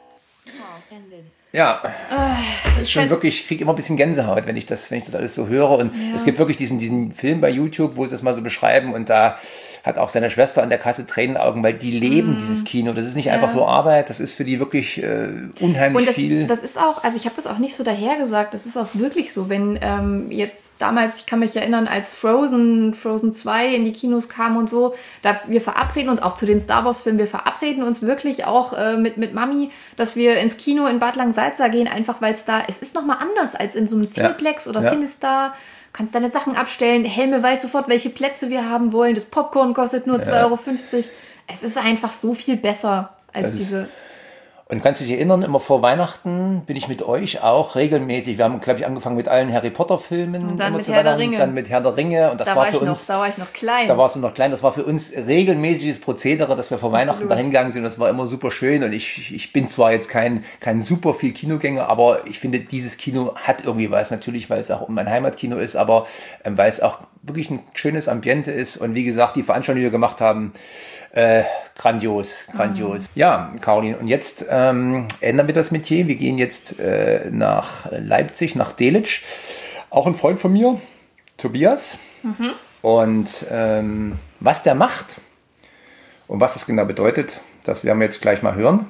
Ja, das ist schon wirklich, ich kriege immer ein bisschen Gänsehaut, wenn ich das, wenn ich das alles so höre. Und ja. es gibt wirklich diesen, diesen Film bei YouTube, wo sie das mal so beschreiben. Und da hat auch seine Schwester an der Kasse Tränenaugen, weil die leben mm. dieses Kino. Das ist nicht ja. einfach so Arbeit, das ist für die wirklich äh, unheimlich und das, viel. Das ist auch, also ich habe das auch nicht so dahergesagt, das ist auch wirklich so, wenn ähm, jetzt damals, ich kann mich erinnern, als Frozen, Frozen zwei in die Kinos kam und so, da wir verabreden uns, auch zu den Star Wars Filmen, wir verabreden uns wirklich auch äh, mit, mit Mami, dass wir ins Kino in Bad Langensalza gehen, einfach weil es da, es ist nochmal anders als in so einem Cineplex ja. oder ja. Cinestar. Kannst deine Sachen abstellen, Helme weiß sofort, welche Plätze wir haben wollen, das Popcorn kostet nur ja. zwei Euro fünfzig. Es ist einfach so viel besser als das diese... Und kannst du dich erinnern, immer vor Weihnachten bin ich mit euch auch regelmäßig, wir haben, glaube ich, angefangen mit allen Harry Potter Filmen. Und dann mit Herr der Ringe. Dann mit Herr der Ringe. Und das da war, war für ich uns, noch, da war ich noch klein. Da warst du noch klein. Das war für uns regelmäßiges Prozedere, dass wir vor Absolut. Weihnachten dahin gegangen sind. Das war immer super schön. Und ich, ich bin zwar jetzt kein, kein super viel Kinogänger, aber ich finde, dieses Kino hat irgendwie was. Natürlich, weil es auch mein Heimatkino ist, aber ähm, weil es auch wirklich ein schönes Ambiente ist. Und wie gesagt, die Veranstaltung, die wir gemacht haben, äh, grandios, grandios. Mhm. Ja, Caroline, und jetzt ähm, ändern wir das Metier. Wir gehen jetzt äh, nach Leipzig, nach Delitzsch. Auch ein Freund von mir, Tobias. Mhm. Und ähm, was der macht und was das genau bedeutet, das werden wir jetzt gleich mal hören.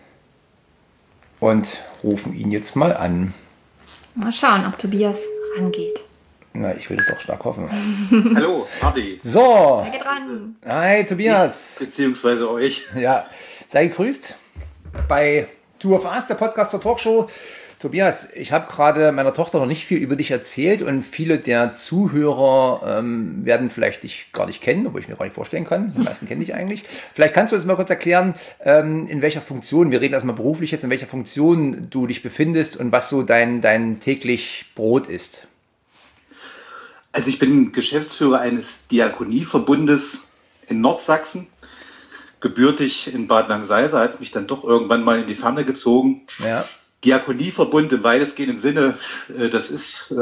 Und rufen ihn jetzt mal an. Mal schauen, ob Tobias rangeht. Na, ich will es doch stark hoffen. Hallo, Hardy. So. Er geht ran. Hi, Tobias. Ich, beziehungsweise euch. Ja, sei gegrüßt bei Two of Us, der Podcast zur Talkshow. Tobias, ich habe gerade meiner Tochter noch nicht viel über dich erzählt und viele der Zuhörer ähm, werden vielleicht dich gar nicht kennen, obwohl ich mir gar nicht vorstellen kann. Die meisten kennen dich eigentlich. Vielleicht kannst du uns mal kurz erklären, ähm, in welcher Funktion, wir reden erstmal beruflich jetzt, in welcher Funktion du dich befindest und was so dein, dein täglich Brot ist. Also ich bin Geschäftsführer eines Diakonieverbundes in Nordsachsen. Gebürtig in Bad Langseise, hat es mich dann doch irgendwann mal in die Ferne gezogen. Ja. Diakonieverbund im weitestgehenden Sinne, das ist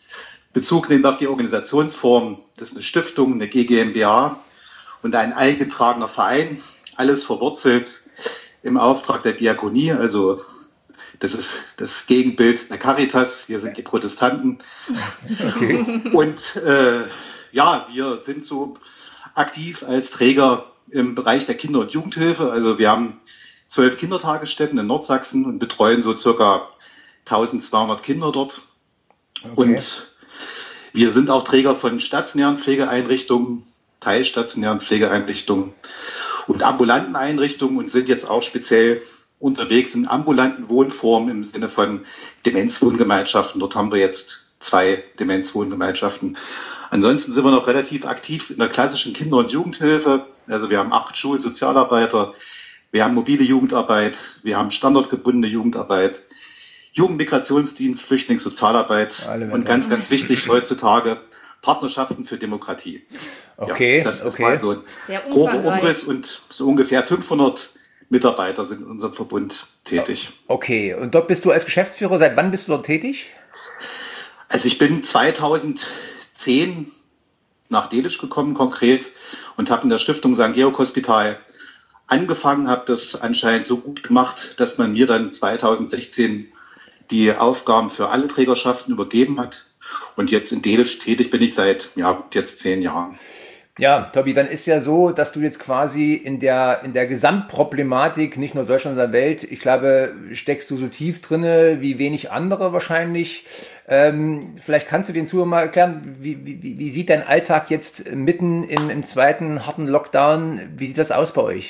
Bezug nehmend auf die Organisationsform, das ist eine Stiftung, eine G g m b H und ein eingetragener Verein, alles verwurzelt im Auftrag der Diakonie, also das ist das Gegenbild der Caritas, wir sind die Protestanten. Okay. Und äh, ja, wir sind so aktiv als Träger im Bereich der Kinder- und Jugendhilfe, also wir haben zwölf Kindertagesstätten in Nordsachsen und betreuen so circa eintausendzweihundert Kinder dort. Okay. Und wir sind auch Träger von stationären Pflegeeinrichtungen, teilstationären Pflegeeinrichtungen und ambulanten Einrichtungen und sind jetzt auch speziell unterwegs in ambulanten Wohnformen im Sinne von Demenzwohngemeinschaften. Dort haben wir jetzt zwei Demenzwohngemeinschaften. Ansonsten sind wir noch relativ aktiv in der klassischen Kinder- und Jugendhilfe. Also wir haben acht Schulsozialarbeiter, wir haben mobile Jugendarbeit, wir haben standortgebundene Jugendarbeit, Jugendmigrationsdienst, Flüchtlingssozialarbeit und ganz, ganz wichtig heutzutage Partnerschaften für Demokratie. Okay, ja, das ist okay. mal so ein grober Umriss und so ungefähr fünfhundert Mitarbeiter sind in unserem Verbund tätig. Okay, und dort bist du als Geschäftsführer, seit wann bist du dort tätig? Also ich bin zweitausendzehn nach Delitzsch gekommen konkret und habe in der Stiftung Sankt Georg Hospital angefangen, habe das anscheinend so gut gemacht, dass man mir dann zweitausendsechzehn die Aufgaben für alle Trägerschaften übergeben hat. Und jetzt in Delitzsch tätig bin ich seit ja, jetzt zehn Jahren. Ja, Tobi, dann ist ja so, dass du jetzt quasi in der, in der Gesamtproblematik, nicht nur Deutschland, sondern der Welt, ich glaube, steckst du so tief drinne wie wenig andere wahrscheinlich. Ähm, vielleicht kannst du den Zuhörern mal erklären, wie, wie, wie sieht dein Alltag jetzt mitten im, im zweiten harten Lockdown, wie sieht das aus bei euch?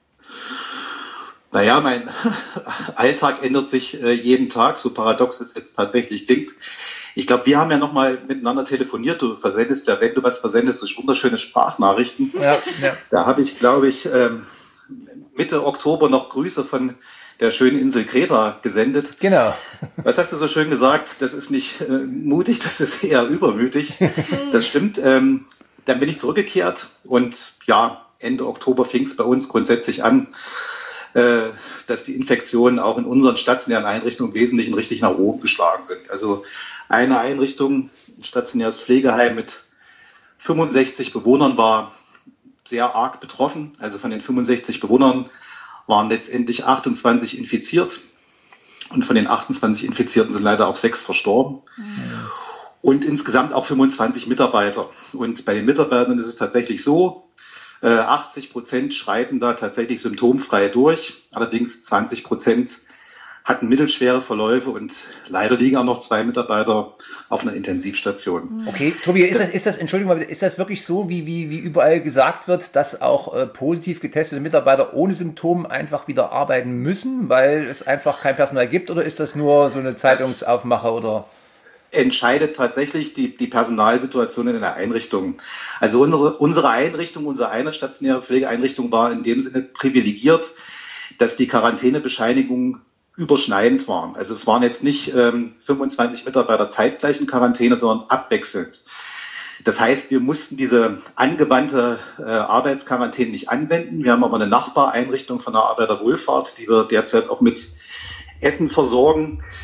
Naja, mein Alltag ändert sich äh, jeden Tag, so paradox es jetzt tatsächlich klingt. Ich glaube, wir haben ja nochmal miteinander telefoniert. Du versendest ja, wenn du was versendest, so wunderschöne Sprachnachrichten. Ja, ja. Da habe ich, glaube ich, ähm, Mitte Oktober noch Grüße von der schönen Insel Kreta gesendet. Genau. Was hast du so schön gesagt? Das ist nicht äh, mutig, das ist eher übermütig. Das stimmt. Ähm, dann bin ich zurückgekehrt und ja, Ende Oktober fing es bei uns grundsätzlich an, äh, dass die Infektionen auch in unseren stationären Einrichtungen im Wesentlichen richtig nach oben geschlagen sind. Also eine Einrichtung, ein stationäres Pflegeheim mit fünfundsechzig Bewohnern war sehr arg betroffen. Also von den fünfundsechzig Bewohnern waren letztendlich achtundzwanzig infiziert und von den achtundzwanzig Infizierten sind leider auch sechs verstorben. Mhm. Und insgesamt auch fünfundzwanzig Mitarbeiter. Und bei den Mitarbeitern ist es tatsächlich so, äh, achtzig Prozent schreiten da tatsächlich symptomfrei durch. Allerdings zwanzig Prozent hatten mittelschwere Verläufe und leider liegen auch noch zwei Mitarbeiter auf einer Intensivstation. Okay, Tobi, ist das, ist das, Entschuldigung, ist das wirklich so, wie, wie, wie überall gesagt wird, dass auch äh, positiv getestete Mitarbeiter ohne Symptome einfach wieder arbeiten müssen, weil es einfach kein Personal gibt, oder ist das nur so eine Zeitungsaufmache oder? Entscheidet tatsächlich die, die Personalsituation in der Einrichtung. Also unsere, unsere Einrichtung, unsere eine stationäre Pflegeeinrichtung war in dem Sinne privilegiert, dass die Quarantänebescheinigungen überschneidend waren. Also es waren jetzt nicht ähm, fünfundzwanzig Mitarbeiter zeitgleich in Quarantäne, sondern abwechselnd. Das heißt, wir mussten diese angewandte äh, Arbeitsquarantäne nicht anwenden. Wir haben aber eine Nachbareinrichtung von der Arbeiterwohlfahrt, die wir derzeit auch mit Essen versorgen.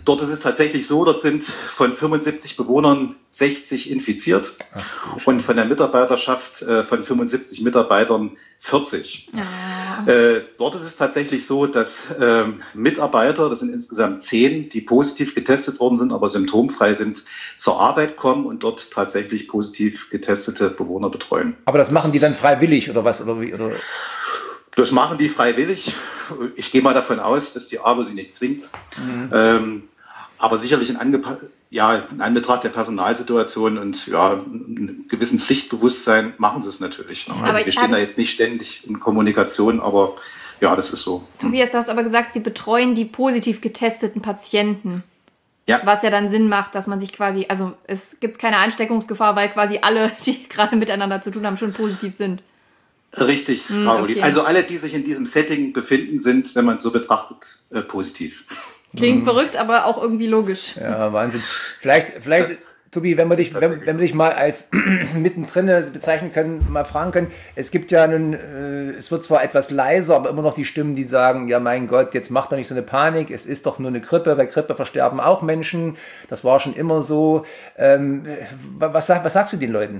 Dort ist es tatsächlich so, dort sind von fünfundsiebzig Bewohnern sechzig infiziert. Ach, und von der Mitarbeiterschaft äh, von fünfundsiebzig Mitarbeitern vierzig. Ja. Äh, dort ist es tatsächlich so, dass äh, Mitarbeiter, das sind insgesamt zehn, die positiv getestet worden sind, aber symptomfrei sind, zur Arbeit kommen und dort tatsächlich positiv getestete Bewohner betreuen. Aber das machen die dann freiwillig oder was? Oder wie, oder? Das machen die freiwillig. Ich gehe mal davon aus, dass die AWO sie nicht zwingt. Mhm. Ähm, aber sicherlich in, Angepa- ja, in Anbetracht der Personalsituation und ja, einem gewissen Pflichtbewusstsein machen sie es natürlich. Also aber wir stehen da jetzt nicht ständig in Kommunikation, aber ja, das ist so. Tobias, du hast aber gesagt, sie betreuen die positiv getesteten Patienten. Ja. Was ja dann Sinn macht, dass man sich quasi, also es gibt keine Ansteckungsgefahr, weil quasi alle, die gerade miteinander zu tun haben, schon positiv sind. Richtig, mm, Caroline. Okay. Also alle, die sich in diesem Setting befinden, sind, wenn man es so betrachtet, äh, positiv. Klingt mhm. verrückt, aber auch irgendwie logisch. Ja, Wahnsinn. Vielleicht, vielleicht das, Tobi, wenn wir dich, wenn, wenn wir dich mal als mittendrin bezeichnen können, mal fragen können. Es gibt ja nun, äh, es wird zwar etwas leiser, aber immer noch die Stimmen, die sagen, ja mein Gott, jetzt macht doch nicht so eine Panik, es ist doch nur eine Grippe, bei Grippe versterben auch Menschen, das war schon immer so. Ähm, was, was sagst du den Leuten?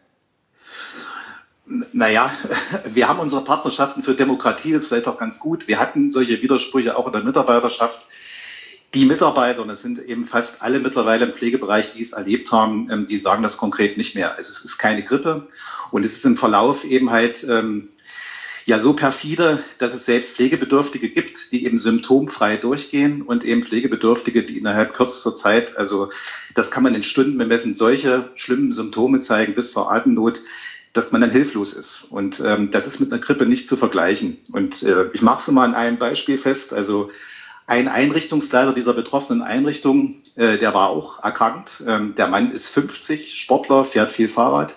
Naja, wir haben unsere Partnerschaften für Demokratie, das ist vielleicht auch ganz gut. Wir hatten solche Widersprüche auch in der Mitarbeiterschaft. Die Mitarbeiter, und es sind eben fast alle mittlerweile im Pflegebereich, die es erlebt haben, die sagen das konkret nicht mehr. Also es ist keine Grippe und es ist im Verlauf eben halt ähm, ja so perfide, dass es selbst Pflegebedürftige gibt, die eben symptomfrei durchgehen und eben Pflegebedürftige, die innerhalb kürzester Zeit, also das kann man in Stunden bemessen, solche schlimmen Symptome zeigen bis zur Atemnot, dass man dann hilflos ist. Und ähm, das ist mit einer Grippe nicht zu vergleichen. Und äh, ich mache es mal an einem Beispiel fest. Also ein Einrichtungsleiter dieser betroffenen Einrichtung, äh, der war auch erkrankt. Ähm, der Mann ist fünfzig, Sportler, fährt viel Fahrrad.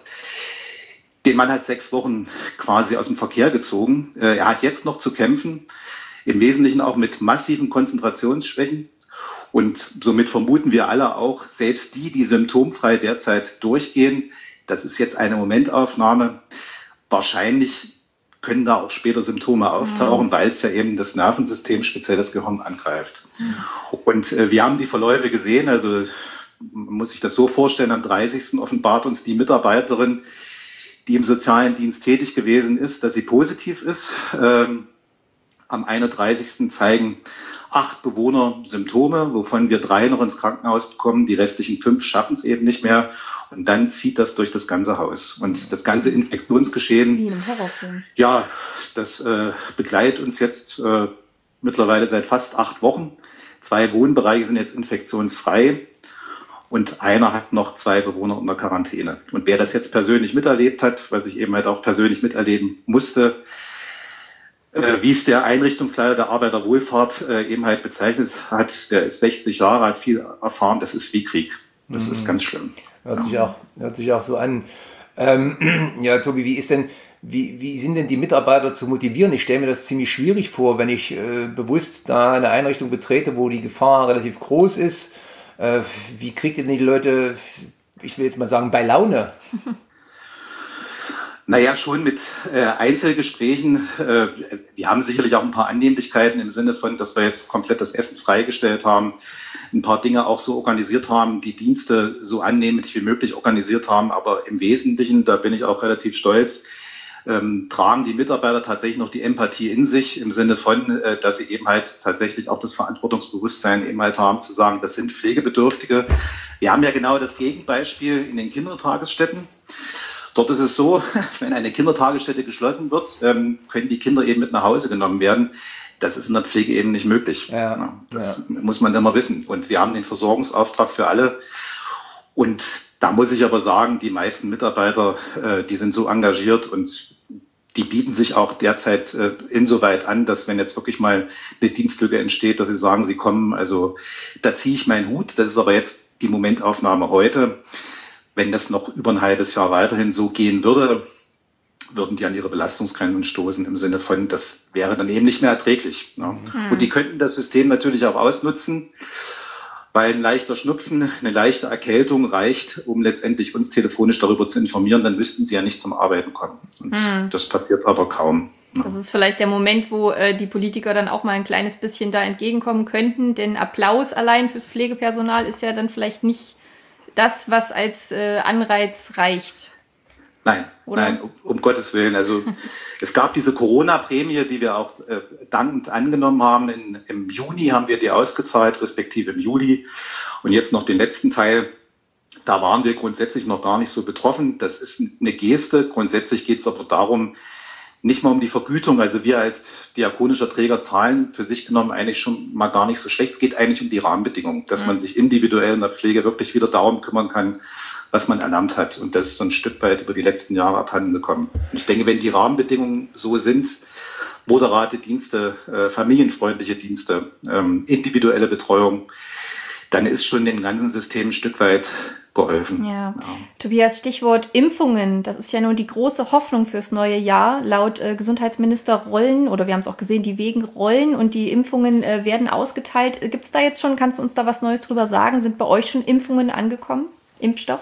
Den Mann hat sechs Wochen quasi aus dem Verkehr gezogen. Äh, er hat jetzt noch zu kämpfen, im Wesentlichen auch mit massiven Konzentrationsschwächen. Und somit vermuten wir alle auch, selbst die, die symptomfrei derzeit durchgehen, das ist jetzt eine Momentaufnahme. Wahrscheinlich können da auch später Symptome auftauchen, mhm. weil es ja eben das Nervensystem, speziell das Gehirn, angreift. Mhm. Und äh, wir haben die Verläufe gesehen. Also man muss sich das so vorstellen, am dreißigsten offenbart uns die Mitarbeiterin, die im sozialen Dienst tätig gewesen ist, dass sie positiv ist. Ähm, am einunddreißigsten zeigen acht Bewohner Symptome, wovon wir drei noch ins Krankenhaus bekommen. Die restlichen fünf schaffen es eben nicht mehr. Und dann zieht das durch das ganze Haus. Und das ganze Infektionsgeschehen, wie in einem Horrorfilm. Ja, das äh, begleitet uns jetzt äh, mittlerweile seit fast acht Wochen. Zwei Wohnbereiche sind jetzt infektionsfrei. Und einer hat noch zwei Bewohner unter Quarantäne. Und wer das jetzt persönlich miterlebt hat, was ich eben halt auch persönlich miterleben musste, Äh, wie es der Einrichtungsleiter der Arbeiterwohlfahrt äh, eben halt bezeichnet hat, der ist sechzig Jahre, hat viel erfahren, das ist wie Krieg. Das mhm. ist ganz schlimm. Hört sich auch, hört sich auch so an. Ähm, ja, Tobi, wie ist denn, wie, wie sind denn die Mitarbeiter zu motivieren? Ich stelle mir das ziemlich schwierig vor, wenn ich äh, bewusst da eine Einrichtung betrete, wo die Gefahr relativ groß ist. Äh, wie kriegt ihr denn die Leute, ich will jetzt mal sagen, bei Laune? Naja, schon mit äh, Einzelgesprächen. Äh, wir haben sicherlich auch ein paar Annehmlichkeiten im Sinne von, dass wir jetzt komplett das Essen freigestellt haben, ein paar Dinge auch so organisiert haben, die Dienste so annehmlich wie möglich organisiert haben. Aber im Wesentlichen, da bin ich auch relativ stolz, ähm, tragen die Mitarbeiter tatsächlich noch die Empathie in sich, im Sinne von, äh, dass sie eben halt tatsächlich auch das Verantwortungsbewusstsein eben halt haben, zu sagen, das sind Pflegebedürftige. Wir haben ja genau das Gegenbeispiel in den Kindertagesstätten. Dort ist es so, wenn eine Kindertagesstätte geschlossen wird, ähm, können die Kinder eben mit nach Hause genommen werden. Das ist in der Pflege eben nicht möglich. Ja, ja, das ja. muss man immer wissen. Und wir haben den Versorgungsauftrag für alle. Und da muss ich aber sagen, die meisten Mitarbeiter, äh, die sind so engagiert und die bieten sich auch derzeit äh, insoweit an, dass wenn jetzt wirklich mal eine Dienstlücke entsteht, dass sie sagen, sie kommen. Also da ziehe ich meinen Hut. Das ist aber jetzt die Momentaufnahme heute. Wenn das noch über ein halbes Jahr weiterhin so gehen würde, würden die an ihre Belastungsgrenzen stoßen im Sinne von, das wäre dann eben nicht mehr erträglich. Ne? Mhm. Und die könnten das System natürlich auch ausnutzen, weil ein leichter Schnupfen, eine leichte Erkältung reicht, um letztendlich uns telefonisch darüber zu informieren, dann müssten sie ja nicht zum Arbeiten kommen. Und mhm. das passiert aber kaum. Das ist vielleicht der Moment, wo äh, die Politiker dann auch mal ein kleines bisschen da entgegenkommen könnten, denn Applaus allein fürs Pflegepersonal ist ja dann vielleicht nicht das, was als äh, Anreiz reicht. Nein, Oder? nein, um, um Gottes Willen. Also es gab diese Corona-Prämie, die wir auch äh, dankend angenommen haben. In, Im Juni haben wir die ausgezahlt, respektive im Juli. Und jetzt noch den letzten Teil. Da waren wir grundsätzlich noch gar nicht so betroffen. Das ist eine Geste. Grundsätzlich geht es aber darum, nicht mal um die Vergütung. Also wir als diakonischer Träger zahlen für sich genommen eigentlich schon mal gar nicht so schlecht. Es geht eigentlich um die Rahmenbedingungen, dass man sich individuell in der Pflege wirklich wieder darum kümmern kann, was man erlernt hat. Und das ist so ein Stück weit über die letzten Jahre abhanden gekommen. Und ich denke, wenn die Rahmenbedingungen so sind, moderate Dienste, äh, familienfreundliche Dienste, ähm, individuelle Betreuung, dann ist schon dem ganzen System ein Stück weit geholfen. Ja. Ja. Tobias, Stichwort Impfungen. Das ist ja nun die große Hoffnung fürs neue Jahr. Laut äh, Gesundheitsminister rollen, oder wir haben es auch gesehen, die Wegen rollen und die Impfungen äh, werden ausgeteilt. Gibt es da jetzt schon, kannst du uns da was Neues drüber sagen? Sind bei euch schon Impfungen angekommen? Impfstoff?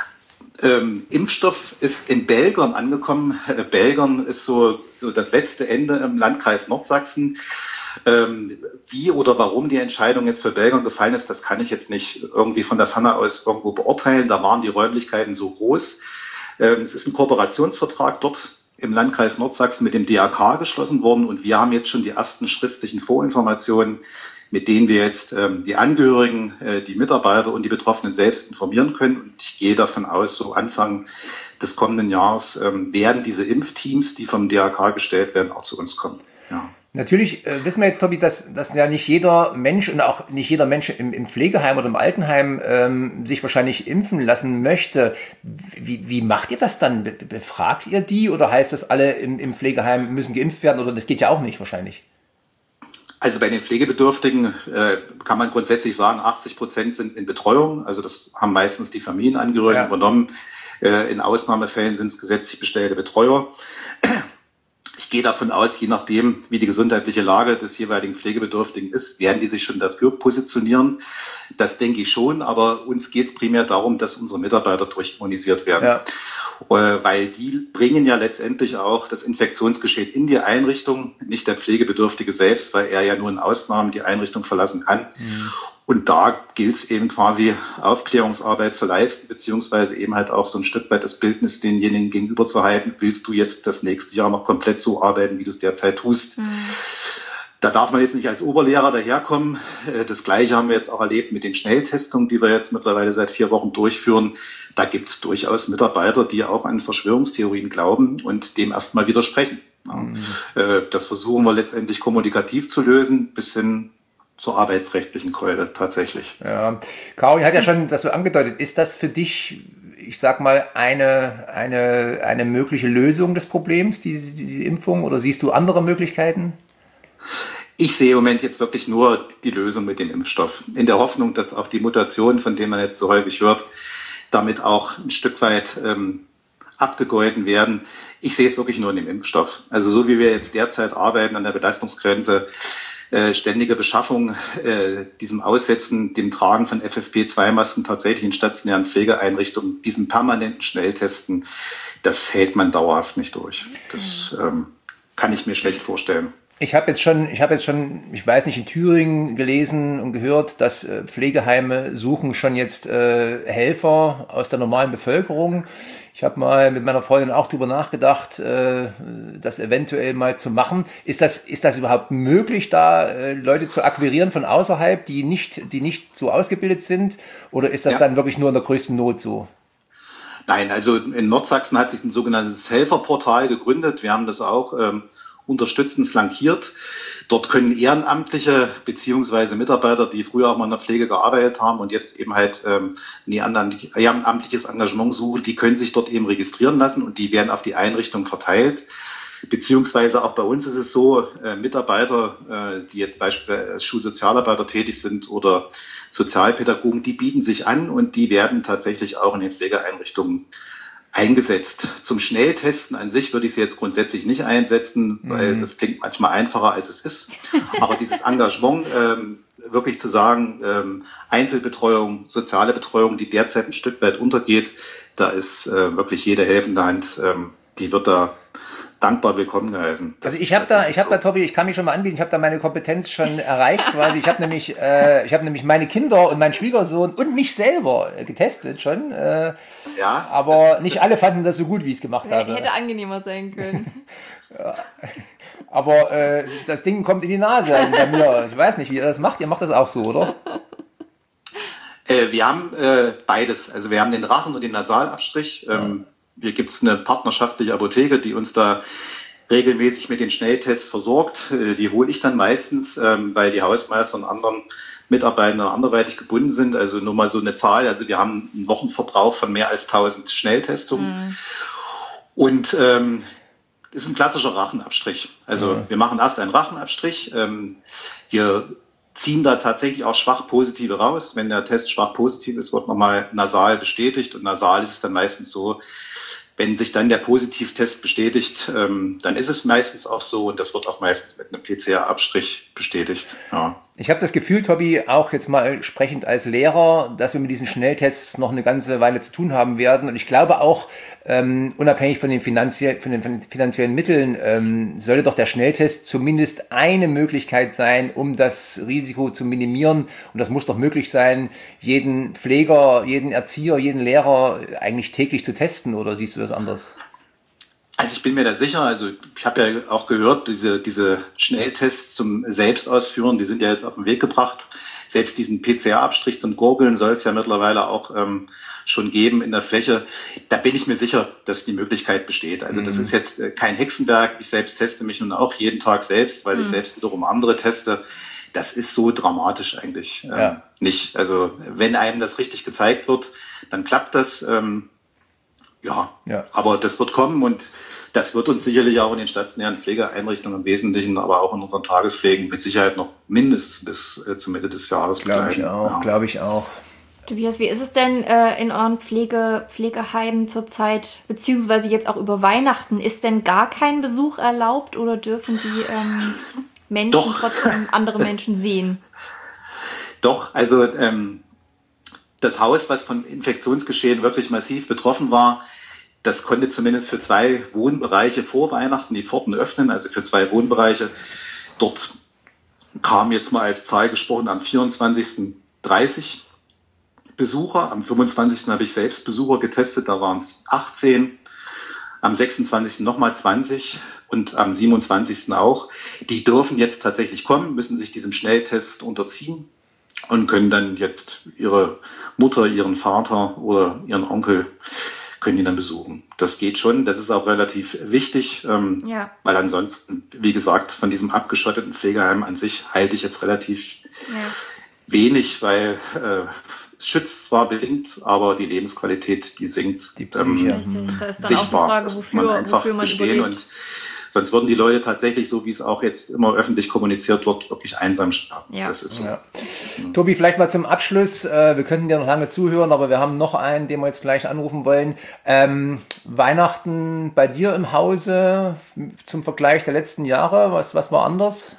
Ähm, Impfstoff ist in Belgern angekommen. Äh, Belgern ist so, so das letzte Ende im Landkreis Nordsachsen. Ähm, wie oder warum die Entscheidung jetzt für Belgern gefallen ist, das kann ich jetzt nicht irgendwie von der Ferne aus irgendwo beurteilen. Da waren die Räumlichkeiten so groß. Ähm, es ist ein Kooperationsvertrag dort im Landkreis Nordsachsen mit dem D A K geschlossen worden und wir haben jetzt schon die ersten schriftlichen Vorinformationen, mit denen wir jetzt ähm, die Angehörigen, äh, die Mitarbeiter und die Betroffenen selbst informieren können. Und ich gehe davon aus, so Anfang des kommenden Jahres ähm, werden diese Impfteams, die vom D A K gestellt werden, auch zu uns kommen. Ja. Natürlich äh, wissen wir jetzt, Tobi, dass, dass ja nicht jeder Mensch und auch nicht jeder Mensch im, im Pflegeheim oder im Altenheim ähm, sich wahrscheinlich impfen lassen möchte. Wie, wie macht ihr das dann? Be- befragt ihr die oder heißt das, alle im, im Pflegeheim müssen geimpft werden oder das geht ja auch nicht wahrscheinlich? Also bei den Pflegebedürftigen äh, kann man grundsätzlich sagen, achtzig Prozent sind in Betreuung. Also das haben meistens die Familienangehörigen ja. übernommen. Äh, in Ausnahmefällen sind es gesetzlich bestellte Betreuer. Ich gehe davon aus, je nachdem, wie die gesundheitliche Lage des jeweiligen Pflegebedürftigen ist, werden die sich schon dafür positionieren. Das denke ich schon, aber uns geht es primär darum, dass unsere Mitarbeiter durchimmunisiert werden. Ja. Weil die bringen ja letztendlich auch das Infektionsgeschehen in die Einrichtung, nicht der Pflegebedürftige selbst, weil er ja nur in Ausnahmen die Einrichtung verlassen kann. Mhm. Und da gilt es eben quasi Aufklärungsarbeit zu leisten, beziehungsweise eben halt auch so ein Stück weit das Bildnis denjenigen gegenüber zu halten. Willst du jetzt das nächste Jahr noch komplett so arbeiten, wie du es derzeit tust? Mhm. Da darf man jetzt nicht als Oberlehrer daherkommen. Das Gleiche haben wir jetzt auch erlebt mit den Schnelltestungen, die wir jetzt mittlerweile seit vier Wochen durchführen. Da gibt es durchaus Mitarbeiter, die auch an Verschwörungstheorien glauben und dem erstmal widersprechen. Mhm. Das versuchen wir letztendlich kommunikativ zu lösen, bis hin zur arbeitsrechtlichen Keule tatsächlich. Ja, Caroline hat ja schon das so angedeutet. Ist das für dich, ich sag mal, eine, eine, eine mögliche Lösung des Problems, diese, diese Impfung, oder siehst du andere Möglichkeiten? Ich sehe im Moment jetzt wirklich nur die Lösung mit dem Impfstoff. In der Hoffnung, dass auch die Mutationen, von denen man jetzt so häufig hört, damit auch ein Stück weit ähm, abgegolten werden. Ich sehe es wirklich nur in dem Impfstoff. Also so wie wir jetzt derzeit arbeiten an der Belastungsgrenze, Äh, ständige Beschaffung, äh, diesem Aussetzen, dem Tragen von F F P zwei Masken tatsächlich in stationären Pflegeeinrichtungen, diesem permanenten Schnelltesten, das hält man dauerhaft nicht durch. Das ähm, kann ich mir schlecht vorstellen. Ich habe jetzt schon, ich habe jetzt schon, ich weiß nicht, in Thüringen gelesen und gehört, dass äh, Pflegeheime suchen schon jetzt äh, Helfer aus der normalen Bevölkerung. Ich habe mal mit meiner Freundin auch drüber nachgedacht, äh, das eventuell mal zu machen. Ist das, ist das überhaupt möglich, da äh, Leute zu akquirieren von außerhalb, die nicht, die nicht so ausgebildet sind? Oder ist das ja. dann wirklich nur in der größten Not so? Nein, also in Nordsachsen hat sich ein sogenanntes Helferportal gegründet. Wir haben das auch ähm, unterstützend flankiert. Dort können Ehrenamtliche beziehungsweise Mitarbeiter, die früher auch mal in der Pflege gearbeitet haben und jetzt eben halt ähm, ein ehrenamtliches Engagement suchen, die können sich dort eben registrieren lassen und die werden auf die Einrichtung verteilt. Beziehungsweise auch bei uns ist es so, äh, Mitarbeiter, äh, die jetzt beispielsweise als Schulsozialarbeiter tätig sind oder Sozialpädagogen, die bieten sich an und die werden tatsächlich auch in den Pflegeeinrichtungen eingesetzt. Zum Schnelltesten an sich würde ich sie jetzt grundsätzlich nicht einsetzen, weil mhm. das klingt manchmal einfacher, als es ist. Aber dieses Engagement, ähm, wirklich zu sagen, ähm, Einzelbetreuung, soziale Betreuung, die derzeit ein Stück weit untergeht, da ist äh, wirklich jede helfende Hand, ähm, die wird da dankbar willkommen geheißen. Das also ich habe da, ich habe da, Tobi, ich kann mich schon mal anbieten, ich habe da meine Kompetenz schon erreicht quasi. Ich habe nämlich, äh, ich habe nämlich meine Kinder und meinen Schwiegersohn und mich selber getestet schon. Äh, ja. Aber nicht alle fanden das so gut, wie ich es gemacht ja, habe. Hätte angenehmer sein können. Ja. Aber äh, das Ding kommt in die Nase, also bei mir. Ich weiß nicht, wie ihr das macht. Ihr macht das auch so, oder? Äh, wir haben äh, beides. Also wir haben den Rachen- und den Nasalabstrich. Ähm, ja. Hier gibt es eine partnerschaftliche Apotheke, die uns da regelmäßig mit den Schnelltests versorgt. Äh, die hole ich dann meistens, ähm, weil die Hausmeister und anderen Mitarbeiter anderweitig gebunden sind. Also nur mal so eine Zahl. Also wir haben einen Wochenverbrauch von mehr als tausend Schnelltestungen. Mhm. Und ähm, das ist ein klassischer Rachenabstrich. Also ja. wir machen erst einen Rachenabstrich. Ähm, wir ziehen da tatsächlich auch schwach positive raus. Wenn der Test schwach positiv ist, wird nochmal nasal bestätigt. Und nasal ist es dann meistens so, wenn sich dann der Positivtest bestätigt, ähm, dann ist es meistens auch so. Und das wird auch meistens mit einem P C R-Abstrich bestätigt. Ja. Ich habe das Gefühl, Tobi, auch jetzt mal sprechend als Lehrer, dass wir mit diesen Schnelltests noch eine ganze Weile zu tun haben werden. Und ich glaube auch, ähm, unabhängig von den, finanzie- von den finanziellen Mitteln, ähm, sollte doch der Schnelltest zumindest eine Möglichkeit sein, um das Risiko zu minimieren. Und das muss doch möglich sein, jeden Pfleger, jeden Erzieher, jeden Lehrer eigentlich täglich zu testen. Oder siehst du das anders? Also ich bin mir da sicher, also ich habe ja auch gehört, diese, diese Schnelltests zum Selbstausführen, die sind ja jetzt auf den Weg gebracht. Selbst diesen P C R-Abstrich zum Gurgeln soll es ja mittlerweile auch ähm, schon geben in der Fläche. Da bin ich mir sicher, dass die Möglichkeit besteht. Also mhm. das ist jetzt äh, kein Hexenwerk. Ich selbst teste mich nun auch jeden Tag selbst, weil mhm. ich selbst wiederum andere teste. Das ist so dramatisch eigentlich ähm, ja. nicht. Also wenn einem das richtig gezeigt wird, dann klappt das. Ähm, Ja, ja, aber das wird kommen und das wird uns sicherlich auch in den stationären Pflegeeinrichtungen im Wesentlichen, aber auch in unseren Tagespflegen mit Sicherheit noch mindestens bis äh, zur Mitte des Jahres begleiten. Glaube ich auch, ja. glaube ich auch. Tobias, wie ist es denn äh, in euren Pflege, Pflegeheimen zurzeit, beziehungsweise jetzt auch über Weihnachten? Ist denn gar kein Besuch erlaubt oder dürfen die ähm, Menschen Doch. trotzdem andere Menschen sehen? Doch, also ähm, das Haus, was vom Infektionsgeschehen wirklich massiv betroffen war, das konnte zumindest für zwei Wohnbereiche vor Weihnachten die Pforten öffnen, also für zwei Wohnbereiche. Dort kam jetzt mal als Zahl gesprochen am vierundzwanzigsten dreißig Besucher. Am fünfundzwanzigsten habe ich selbst Besucher getestet, da waren es achtzehn. Am sechsundzwanzigsten nochmal zwanzig und am siebenundzwanzigsten auch. Die dürfen jetzt tatsächlich kommen, müssen sich diesem Schnelltest unterziehen und können dann jetzt ihre Mutter, ihren Vater oder ihren Onkel können die dann besuchen. Das geht schon, das ist auch relativ wichtig, ähm, ja. weil ansonsten, wie gesagt, von diesem abgeschotteten Pflegeheim an sich halte ich jetzt relativ ja. wenig, weil äh, es schützt zwar bedingt, aber die Lebensqualität, die sinkt. Die Psyche. Ähm, Richtig, da ist dann auch die Frage, wofür man, einfach wofür man bestehen und sonst würden die Leute tatsächlich, so wie es auch jetzt immer öffentlich kommuniziert wird, wirklich einsam sterben. Ja. Das ist so. Ja. Tobi, vielleicht mal zum Abschluss. Wir könnten dir noch lange zuhören, aber wir haben noch einen, den wir jetzt gleich anrufen wollen. Ähm, Weihnachten bei dir im Hause zum Vergleich der letzten Jahre, was, was war anders?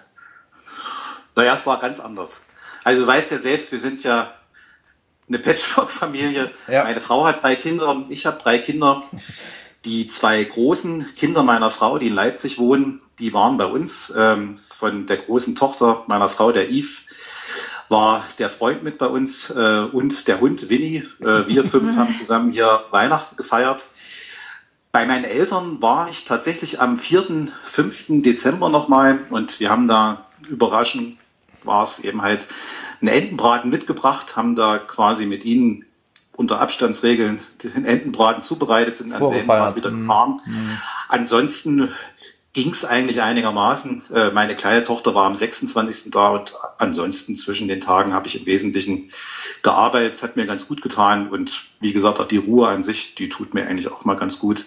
Naja, es war ganz anders. Also du weißt ja selbst, wir sind ja eine Patchwork-Familie. Ja. Meine Frau hat drei Kinder, ich habe drei Kinder. Die zwei großen Kinder meiner Frau, die in Leipzig wohnen, die waren bei uns. Ähm, von der großen Tochter meiner Frau, der Yves, war der Freund mit bei uns äh, und der Hund Winnie. Äh, wir fünf haben zusammen hier Weihnachten gefeiert. Bei meinen Eltern war ich tatsächlich am vierten, fünften Dezember nochmal und wir haben da überraschend, war es eben halt, einen Entenbraten mitgebracht, haben da quasi mit ihnen unter Abstandsregeln den Entenbraten zubereitet, sind an selben Tag wieder gefahren. Mhm. Ansonsten ging es eigentlich einigermaßen. Äh, meine kleine Tochter war am sechsundzwanzigsten da und ansonsten zwischen den Tagen habe ich im Wesentlichen gearbeitet. Es hat mir ganz gut getan und wie gesagt, auch die Ruhe an sich, die tut mir eigentlich auch mal ganz gut.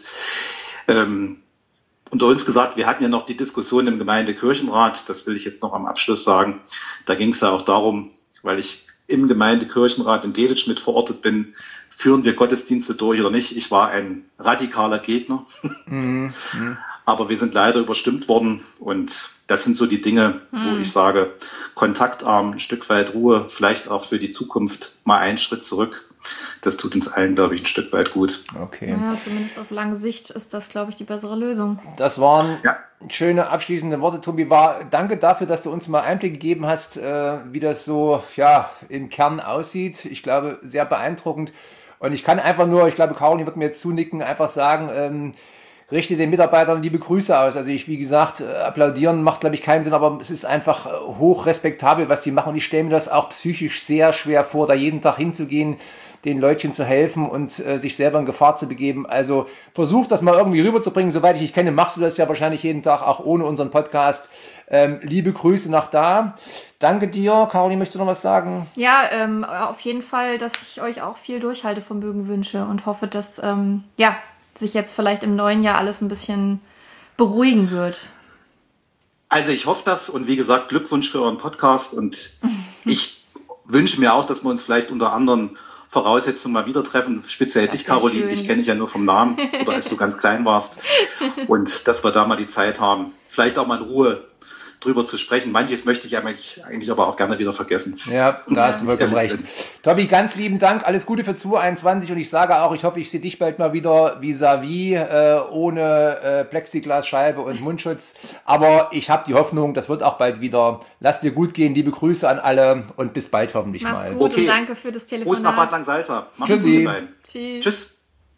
Ähm, unter uns gesagt, wir hatten ja noch die Diskussion im Gemeindekirchenrat, das will ich jetzt noch am Abschluss sagen. Da ging es ja auch darum, weil ich im Gemeindekirchenrat in Delitzsch mit verortet bin, führen wir Gottesdienste durch oder nicht. Ich war ein radikaler Gegner, mhm. aber wir sind leider überstimmt worden und das sind so die Dinge, mhm. wo ich sage, kontaktarm, ein Stück weit Ruhe, vielleicht auch für die Zukunft mal einen Schritt zurück. Das tut uns allen, glaube ich, ein Stück weit gut. Okay. Ja, zumindest auf lange Sicht ist das, glaube ich, die bessere Lösung. Das waren ja. schöne abschließende Worte, Tobi. War, danke dafür, dass du uns mal Einblick gegeben hast, äh, wie das so ja, im Kern aussieht. Ich glaube, sehr beeindruckend. Und ich kann einfach nur, ich glaube, Caroline wird mir jetzt zunicken, einfach sagen, ähm, richte den Mitarbeitern liebe Grüße aus. Also ich, wie gesagt, applaudieren macht, glaube ich, keinen Sinn, aber es ist einfach hoch respektabel, was die machen. Und ich stelle mir das auch psychisch sehr schwer vor, da jeden Tag hinzugehen, den Leutchen zu helfen und äh, sich selber in Gefahr zu begeben. Also versuch das mal irgendwie rüberzubringen. Soweit ich dich kenne, machst du das ja wahrscheinlich jeden Tag, auch ohne unseren Podcast. Ähm, liebe Grüße nach da. Danke dir. Caroline, möchtest du noch was sagen? Ja, ähm, auf jeden Fall, dass ich euch auch viel Durchhaltevermögen wünsche und hoffe, dass ähm, ja, sich jetzt vielleicht im neuen Jahr alles ein bisschen beruhigen wird. Also ich hoffe das und wie gesagt, Glückwunsch für euren Podcast und ich wünsche mir auch, dass wir uns vielleicht unter anderen Voraussetzungen mal wieder treffen, speziell dich, Caroline, dich kenne ich ja nur vom Namen oder als du ganz klein warst und dass wir da mal die Zeit haben, vielleicht auch mal in Ruhe drüber zu sprechen. Manches möchte ich eigentlich, eigentlich aber auch gerne wieder vergessen. Ja, da hast du vollkommen recht. Tobi, ganz lieben Dank, alles Gute für zwanzig einundzwanzig und ich sage auch, ich hoffe, ich sehe dich bald mal wieder vis-à-vis, äh, ohne äh, Plexiglasscheibe und Mundschutz, aber ich habe die Hoffnung, das wird auch bald wieder. Lass dir gut gehen, liebe Grüße an alle und bis bald hoffentlich Mach's mal. Mach's gut okay. und danke für das Telefonat. Prost nach Bad Langsalza. Mach's Tschüssi. gut, Tschüss. Tschüss.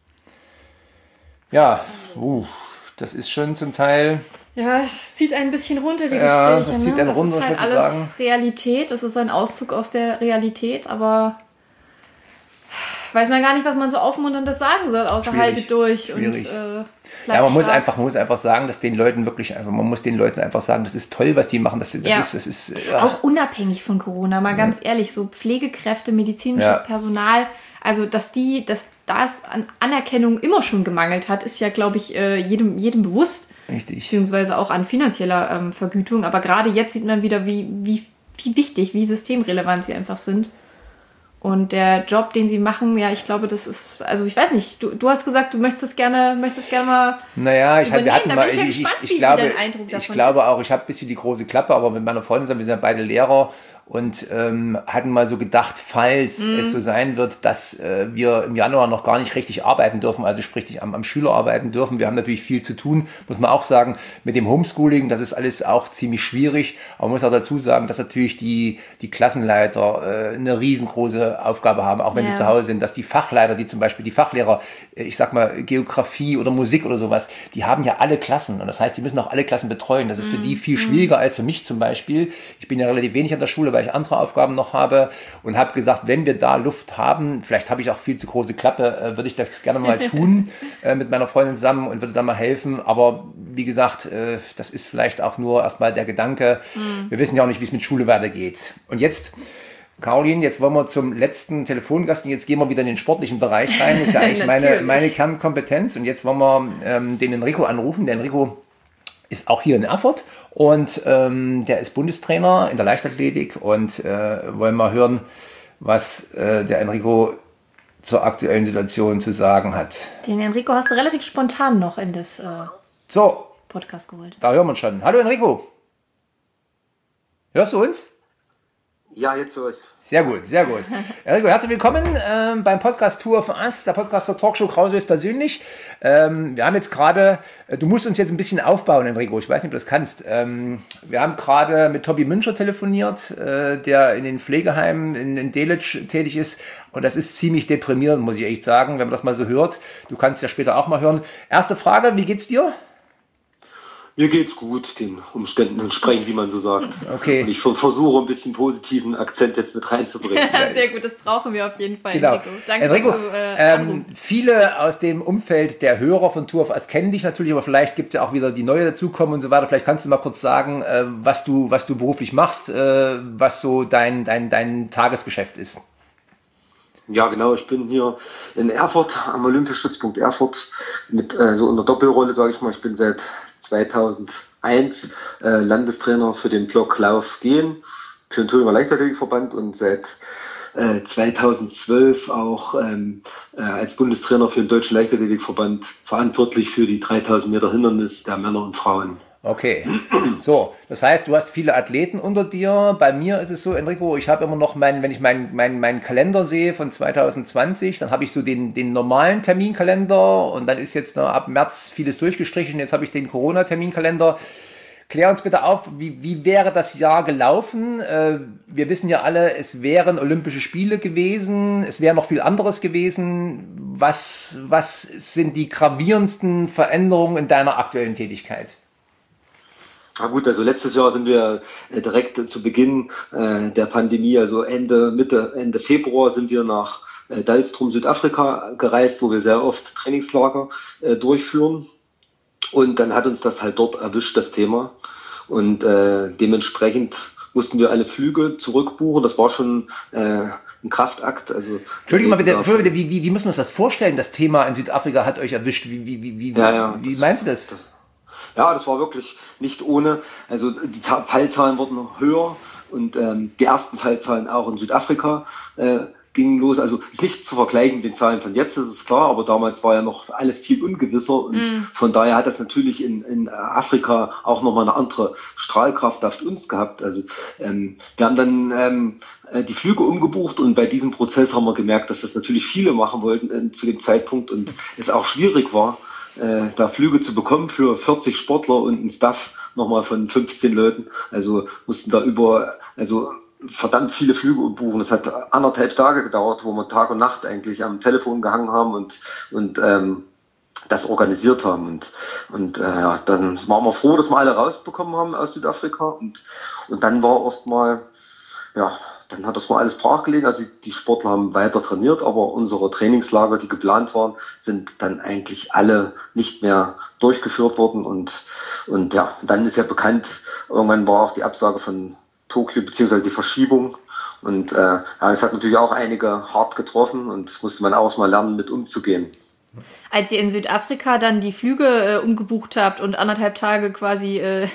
Ja, uh, das ist schon zum Teil... Ja, es zieht ein bisschen runter, die Ja, Gespräche. das zieht ne? einen Das runter, ist halt ich würde alles sagen. Realität. Es ist ein Auszug aus der Realität, aber weiß man gar nicht, was man so aufmunterndes sagen soll, außer Schwierig. haltet durch. Schwierig. Und, äh, Ja, man muss stark. einfach, man muss einfach sagen, dass den Leuten wirklich einfach, man muss den Leuten einfach sagen, das ist toll, was die machen. Das, das Ja. ist, das ist, ja. Auch unabhängig von Corona, mal ganz ehrlich, so Pflegekräfte, medizinisches Ja. Personal, also dass die, dass das an Anerkennung immer schon gemangelt hat, ist ja, glaube ich, äh, jedem, jedem bewusst. Richtig. Beziehungsweise auch an finanzieller ähm, Vergütung. Aber gerade jetzt sieht man wieder, wie, wie, wie wichtig, wie systemrelevant sie einfach sind. Und der Job, den sie machen, ja, ich glaube, das ist, also ich weiß nicht, du, du hast gesagt, du möchtest es gerne, möchtest gerne mal Naja, ich, hab, wir hatten Da mal, bin ich ja ich, ich, gespannt, ich, wie glaube, dein Eindruck davon ich glaube ist. auch, ich habe ein bisschen die große Klappe, aber mit meiner Freundin sind wir sind ja beide Lehrer und ähm, hatten mal so gedacht, falls Mhm. es so sein wird, dass äh, wir im Januar noch gar nicht richtig arbeiten dürfen, also sprich am, am Schüler arbeiten dürfen. Wir haben natürlich viel zu tun, muss man auch sagen, mit dem Homeschooling, das ist alles auch ziemlich schwierig, aber man muss auch dazu sagen, dass natürlich die, die Klassenleiter äh, eine riesengroße Aufgabe haben, auch wenn Ja. sie zu Hause sind, dass die Fachleiter, die zum Beispiel die Fachlehrer, äh, ich sag mal Geografie oder Musik oder sowas, die haben ja alle Klassen und das heißt, die müssen auch alle Klassen betreuen. Das ist für die viel schwieriger als für mich zum Beispiel. Ich bin ja relativ wenig an der Schule, weil ich andere Aufgaben noch habe und habe gesagt, wenn wir da Luft haben, vielleicht habe ich auch viel zu große Klappe, äh, würde ich das gerne mal tun äh, mit meiner Freundin zusammen und würde da mal helfen. Aber wie gesagt, äh, das ist vielleicht auch nur erstmal der Gedanke. Mhm. Wir wissen ja auch nicht, wie es mit Schule weitergeht. Und jetzt, Caroline, jetzt wollen wir zum letzten Telefongast und jetzt gehen wir wieder in den sportlichen Bereich rein. Das ist ja eigentlich meine, meine Kernkompetenz. Und jetzt wollen wir ähm, den Enrico anrufen. Der Enrico ist auch hier in Erfurt und ähm, der ist Bundestrainer in der Leichtathletik und äh, wollen mal hören, was äh, der Enrico zur aktuellen Situation zu sagen hat. Den Enrico hast du relativ spontan noch in das äh, So, Podcast geholt. da hören wir uns schon. Hallo Enrico. Hörst du uns? Ja, jetzt höre ich. Sehr gut, sehr gut. Enrico, herzlich willkommen ähm, beim Podcast Tour of Us, der Podcast der Talkshow Krause ist persönlich. Ähm, wir haben jetzt gerade, äh, du musst uns jetzt ein bisschen aufbauen, Enrico, ich weiß nicht, ob du das kannst. Ähm, wir haben gerade mit Tobi Müncher telefoniert, äh, der in den Pflegeheimen in, in Delitzsch tätig ist. Und das ist ziemlich deprimierend, muss ich echt sagen, wenn man das mal so hört. Du kannst ja später auch mal hören. Erste Frage, wie geht's dir? Mir geht's gut, den Umständen entsprechend, wie man so sagt. Okay. Und ich versuche ein bisschen positiven Akzent jetzt mit reinzubringen. Sehr gut, das brauchen wir auf jeden Fall, Genau. Enrico. Danke, Enrico, dass du äh, ähm, anrufst. viele aus dem Umfeld der Hörer von Tour of Us kennen dich natürlich, aber vielleicht gibt es ja auch wieder die neue dazukommen und so weiter. Vielleicht kannst du mal kurz sagen, äh, was du, was du beruflich machst, äh, was so dein, dein, dein Tagesgeschäft ist. Ja, genau, ich bin hier in Erfurt, am Olympiastützpunkt Erfurt, mit äh, so in der Doppelrolle, sage ich mal. Ich bin seit zweitausendeins äh, Landestrainer für den Block Lauf Gehen, für den Thüringer Leichtathletikverband und seit äh, zweitausendzwölf auch ähm, äh, als Bundestrainer für den Deutschen Leichtathletikverband verantwortlich für die dreitausend Meter Hindernis der Männer und Frauen. Okay, so, das heißt, du hast viele Athleten unter dir. Bei mir ist es so, Enrico, ich habe immer noch meinen, wenn ich meinen mein, mein Kalender sehe von zwanzig zwanzig, dann habe ich so den, den normalen Terminkalender und dann ist jetzt noch ab März vieles durchgestrichen. Jetzt habe ich den Corona-Terminkalender. Klär uns bitte auf, wie, wie wäre das Jahr gelaufen? Äh, wir wissen ja alle, es wären Olympische Spiele gewesen, es wäre noch viel anderes gewesen. Was, was sind die gravierendsten Veränderungen in deiner aktuellen Tätigkeit? Na gut, also letztes Jahr sind wir direkt zu Beginn äh, der Pandemie, also Ende, Mitte, Ende Februar sind wir nach äh, Dalstrom, Südafrika gereist, wo wir sehr oft Trainingslager äh, durchführen. Und dann hat uns das halt dort erwischt, das Thema. Und äh, dementsprechend mussten wir alle Flüge zurückbuchen. Das war schon äh, ein Kraftakt. Also, Entschuldigung mal bitte, Entschuldigung, wie, wie, wie muss man sich das vorstellen? Das Thema in Südafrika hat euch erwischt. Wie, wie, wie, wie, ja, ja, wie meinst du das? Ja, das war wirklich nicht ohne. Also die Fallzahlen wurden höher und ähm, die ersten Fallzahlen auch in Südafrika äh, gingen los. Also ist nicht zu vergleichen mit den Zahlen von jetzt, das ist klar, aber damals war ja noch alles viel ungewisser und mm. von daher hat das natürlich in, in Afrika auch nochmal eine andere Strahlkraft auf uns gehabt. Also ähm, wir haben dann ähm, die Flüge umgebucht und bei diesem Prozess haben wir gemerkt, dass das natürlich viele machen wollten äh, zu dem Zeitpunkt und es auch schwierig war, Äh, da Flüge zu bekommen für vierzig Sportler und einen Staff nochmal von fünfzehn Leuten. Also mussten da über, also verdammt viele Flüge umbuchen. Das hat anderthalb Tage gedauert, wo wir Tag und Nacht eigentlich am Telefon gehangen haben und, und ähm, das organisiert haben. Und, und äh, ja, dann waren wir froh, dass wir alle rausbekommen haben aus Südafrika. Und, und dann war erstmal, ja, dann hat das mal alles brachgelegen. Also die Sportler haben weiter trainiert, aber unsere Trainingslager, die geplant waren, sind dann eigentlich alle nicht mehr durchgeführt worden. Und, und ja, dann ist ja bekannt, irgendwann war auch die Absage von Tokio beziehungsweise die Verschiebung. Und äh, ja, das hat natürlich auch einige hart getroffen und das musste man auch mal lernen, mit umzugehen. Als ihr in Südafrika dann die Flüge äh, umgebucht habt und anderthalb Tage quasi äh,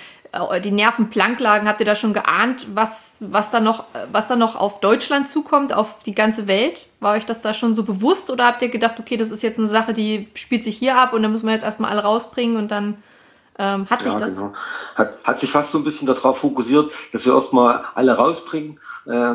die Nerven blank lagen, habt ihr da schon geahnt, was, was, da noch, was da noch auf Deutschland zukommt, auf die ganze Welt? War euch das da schon so bewusst oder habt ihr gedacht, okay, das ist jetzt eine Sache, die spielt sich hier ab und dann müssen wir jetzt erstmal alle rausbringen und dann ähm, hat sich ja, das... Genau. Hat, hat sich fast so ein bisschen darauf fokussiert, dass wir erstmal alle rausbringen. Äh,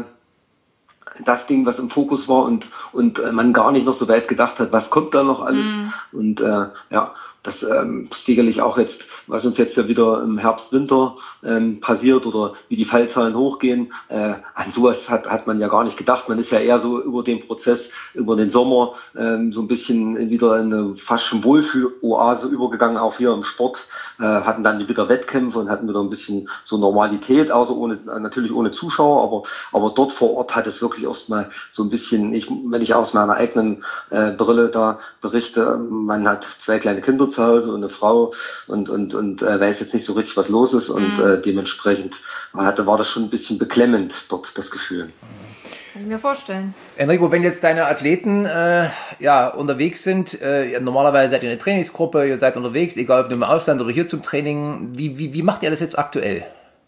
das Ding, was im Fokus war und, und äh, man gar nicht noch so weit gedacht hat, was kommt da noch alles. Mm. Und äh, ja, das ähm, sicherlich auch jetzt, was uns jetzt ja wieder im Herbst, Winter ähm, passiert oder wie die Fallzahlen hochgehen, äh, an sowas hat, hat man ja gar nicht gedacht. Man ist ja eher so über den Prozess, über den Sommer ähm, so ein bisschen wieder in eine fast schon Wohlfühl-Oase übergegangen, auch hier im Sport, äh, hatten dann wieder Wettkämpfe und hatten wieder ein bisschen so Normalität, außer ohne, natürlich ohne Zuschauer, aber, aber dort vor Ort hat es wirklich erstmal so ein bisschen, ich, wenn ich aus meiner eigenen äh, Brille da berichte, man hat zwei kleine Kinder zu Hause und eine Frau und, und, und äh, weiß jetzt nicht so richtig, was los ist und mhm. äh, dementsprechend hatte, war das schon ein bisschen beklemmend dort, das Gefühl. Kann ich mir vorstellen. Enrico, wenn jetzt deine Athleten äh, ja, unterwegs sind, äh, normalerweise seid ihr eine Trainingsgruppe, ihr seid unterwegs, egal ob im Ausland oder hier zum Training, wie, wie, wie macht ihr das jetzt aktuell?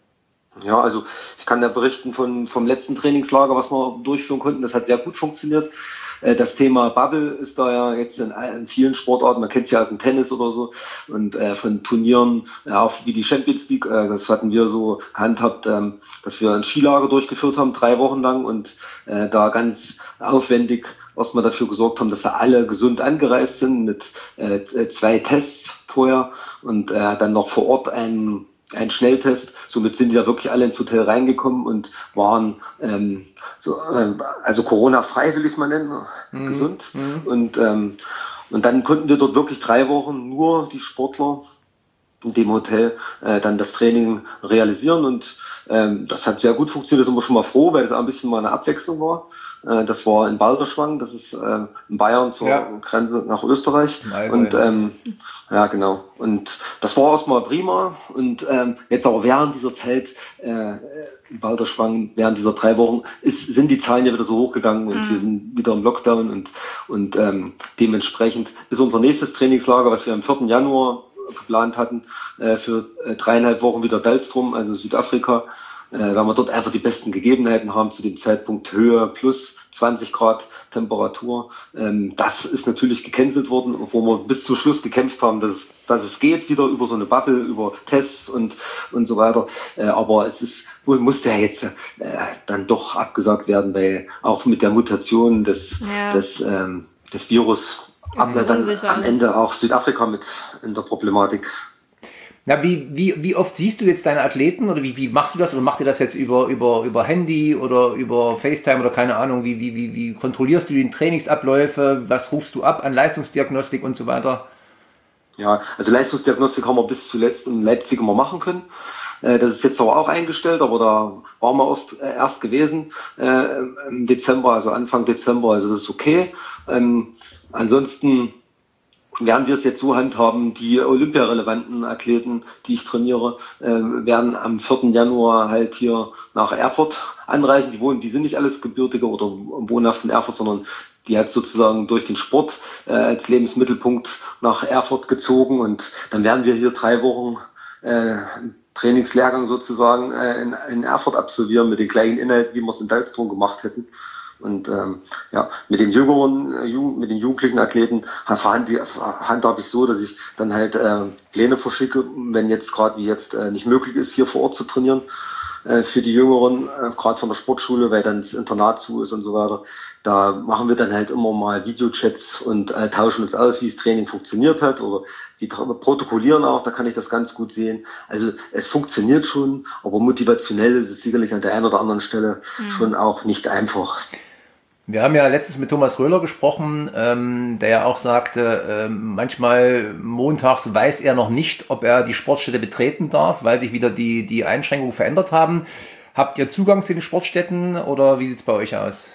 Ja, also ich kann da berichten von, vom letzten Trainingslager, was wir durchführen konnten. Das hat sehr gut funktioniert. Das Thema Bubble ist da ja jetzt in, in vielen Sportarten, man kennt es ja aus dem Tennis oder so, und äh, von Turnieren, ja, auch wie die Champions League, äh, das hatten wir so gehandhabt, ähm, dass wir ein Skilager durchgeführt haben, drei Wochen lang und äh, da ganz aufwendig erstmal dafür gesorgt haben, dass da alle gesund angereist sind mit äh, zwei Tests vorher und äh, dann noch vor Ort ein ein Schnelltest. Somit sind die da wirklich alle ins Hotel reingekommen und waren ähm, so, ähm, also Corona-frei, will ich es mal nennen, mhm. gesund. Mhm. Und, ähm, und dann konnten wir dort wirklich drei Wochen nur die Sportler in dem Hotel äh, dann das Training realisieren und ähm, das hat sehr gut funktioniert, da sind wir schon mal froh, weil es auch ein bisschen mal eine Abwechslung war. Äh, das war in Balderschwang, das ist äh, in Bayern zur ja. Grenze nach Österreich. Nein, und ähm, ja, genau. Und das war erstmal prima und ähm, jetzt auch während dieser Zeit äh, in Balderschwang, während dieser drei Wochen ist, sind die Zahlen ja wieder so hochgegangen und mhm. wir sind wieder im Lockdown und, und ähm, dementsprechend ist unser nächstes Trainingslager, was wir am vierten Januar geplant hatten, äh, für äh, dreieinhalb Wochen wieder Dalstrom, also Südafrika, äh, weil wir dort einfach die besten Gegebenheiten haben zu dem Zeitpunkt, Höhe plus zwanzig Grad Temperatur. Ähm, das ist natürlich gecancelt worden, wo wir bis zum Schluss gekämpft haben, dass es, dass es geht, wieder über so eine Bubble, über Tests und, und so weiter. Äh, aber es ist, musste ja jetzt äh, dann doch abgesagt werden, weil auch mit der Mutation des, ja. des, ähm, des Virus haben wir dann am Ende auch Südafrika mit in der Problematik. Na, wie, wie, wie oft siehst du jetzt deine Athleten oder wie, wie machst du das? Oder macht ihr das jetzt über, über, über Handy oder über FaceTime oder keine Ahnung? Wie, wie, wie, wie kontrollierst du die Trainingsabläufe? Was rufst du ab an Leistungsdiagnostik und so weiter? Ja, also Leistungsdiagnostik haben wir bis zuletzt in Leipzig immer machen können. Das ist jetzt aber auch eingestellt, aber da waren wir erst, erst gewesen äh, im Dezember, also Anfang Dezember, also das ist okay. Ähm, ansonsten werden wir es jetzt so handhaben, die olympiarelevanten Athleten, die ich trainiere, äh, werden am vierten Januar halt hier nach Erfurt anreisen. Die wohnen, die sind nicht alles Gebürtige oder wohnhaft in Erfurt, sondern die hat sozusagen durch den Sport äh, als Lebensmittelpunkt nach Erfurt gezogen, und dann werden wir hier drei Wochen äh, Trainingslehrgang sozusagen äh, in, in Erfurt absolvieren mit den gleichen Inhalten, wie wir es in Dalsturm gemacht hätten. Und ähm, ja, mit den jüngeren, äh, mit den jugendlichen Athleten handhabe ich so, dass ich dann halt äh, Pläne verschicke, wenn jetzt gerade wie jetzt äh, nicht möglich ist, hier vor Ort zu trainieren, äh, für die Jüngeren, äh, gerade von der Sportschule, weil dann das Internat zu ist und so weiter. Da machen wir dann halt immer mal Videochats und äh, tauschen uns aus, wie das Training funktioniert hat, oder sie protokollieren auch, da kann ich das ganz gut sehen. Also es funktioniert schon, aber motivationell ist es sicherlich an der einen oder anderen Stelle mhm. schon auch nicht einfach. Wir haben ja letztens mit Thomas Röhler gesprochen, ähm, der ja auch sagte, äh, manchmal montags weiß er noch nicht, ob er die Sportstätte betreten darf, weil sich wieder die, die Einschränkungen verändert haben. Habt ihr Zugang zu den Sportstätten oder wie sieht es bei euch aus?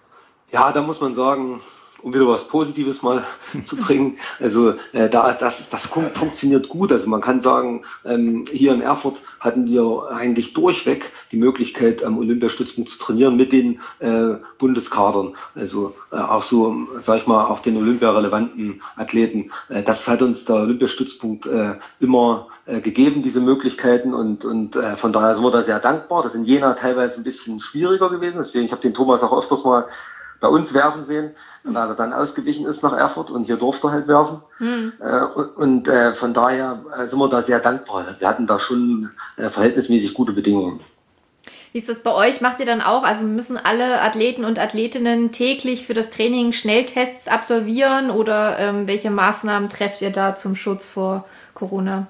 Ja, da muss man sagen, um wieder was Positives mal zu bringen. Also äh, da das das funktioniert gut. Also man kann sagen, ähm, hier in Erfurt hatten wir eigentlich durchweg die Möglichkeit, am Olympiastützpunkt zu trainieren mit den äh, Bundeskadern. Also äh, auch so, sag ich mal, auch den olympiarelevanten Athleten. Äh, das hat uns der Olympiastützpunkt äh, immer äh, gegeben, diese Möglichkeiten, und und äh, von daher sind wir da sehr dankbar. Das ist in Jena teilweise ein bisschen schwieriger gewesen. Deswegen, ich habe den Thomas auch öfters mal bei uns werfen sehen, weil er dann ausgewichen ist nach Erfurt, und hier durfte er halt werfen. Mhm. Äh, und und äh, von daher äh, sind wir da sehr dankbar. Wir hatten da schon äh, verhältnismäßig gute Bedingungen. Wie ist das bei euch? Macht ihr dann auch, also müssen alle Athleten und Athletinnen täglich für das Training Schnelltests absolvieren, oder ähm, welche Maßnahmen trefft ihr da zum Schutz vor Corona?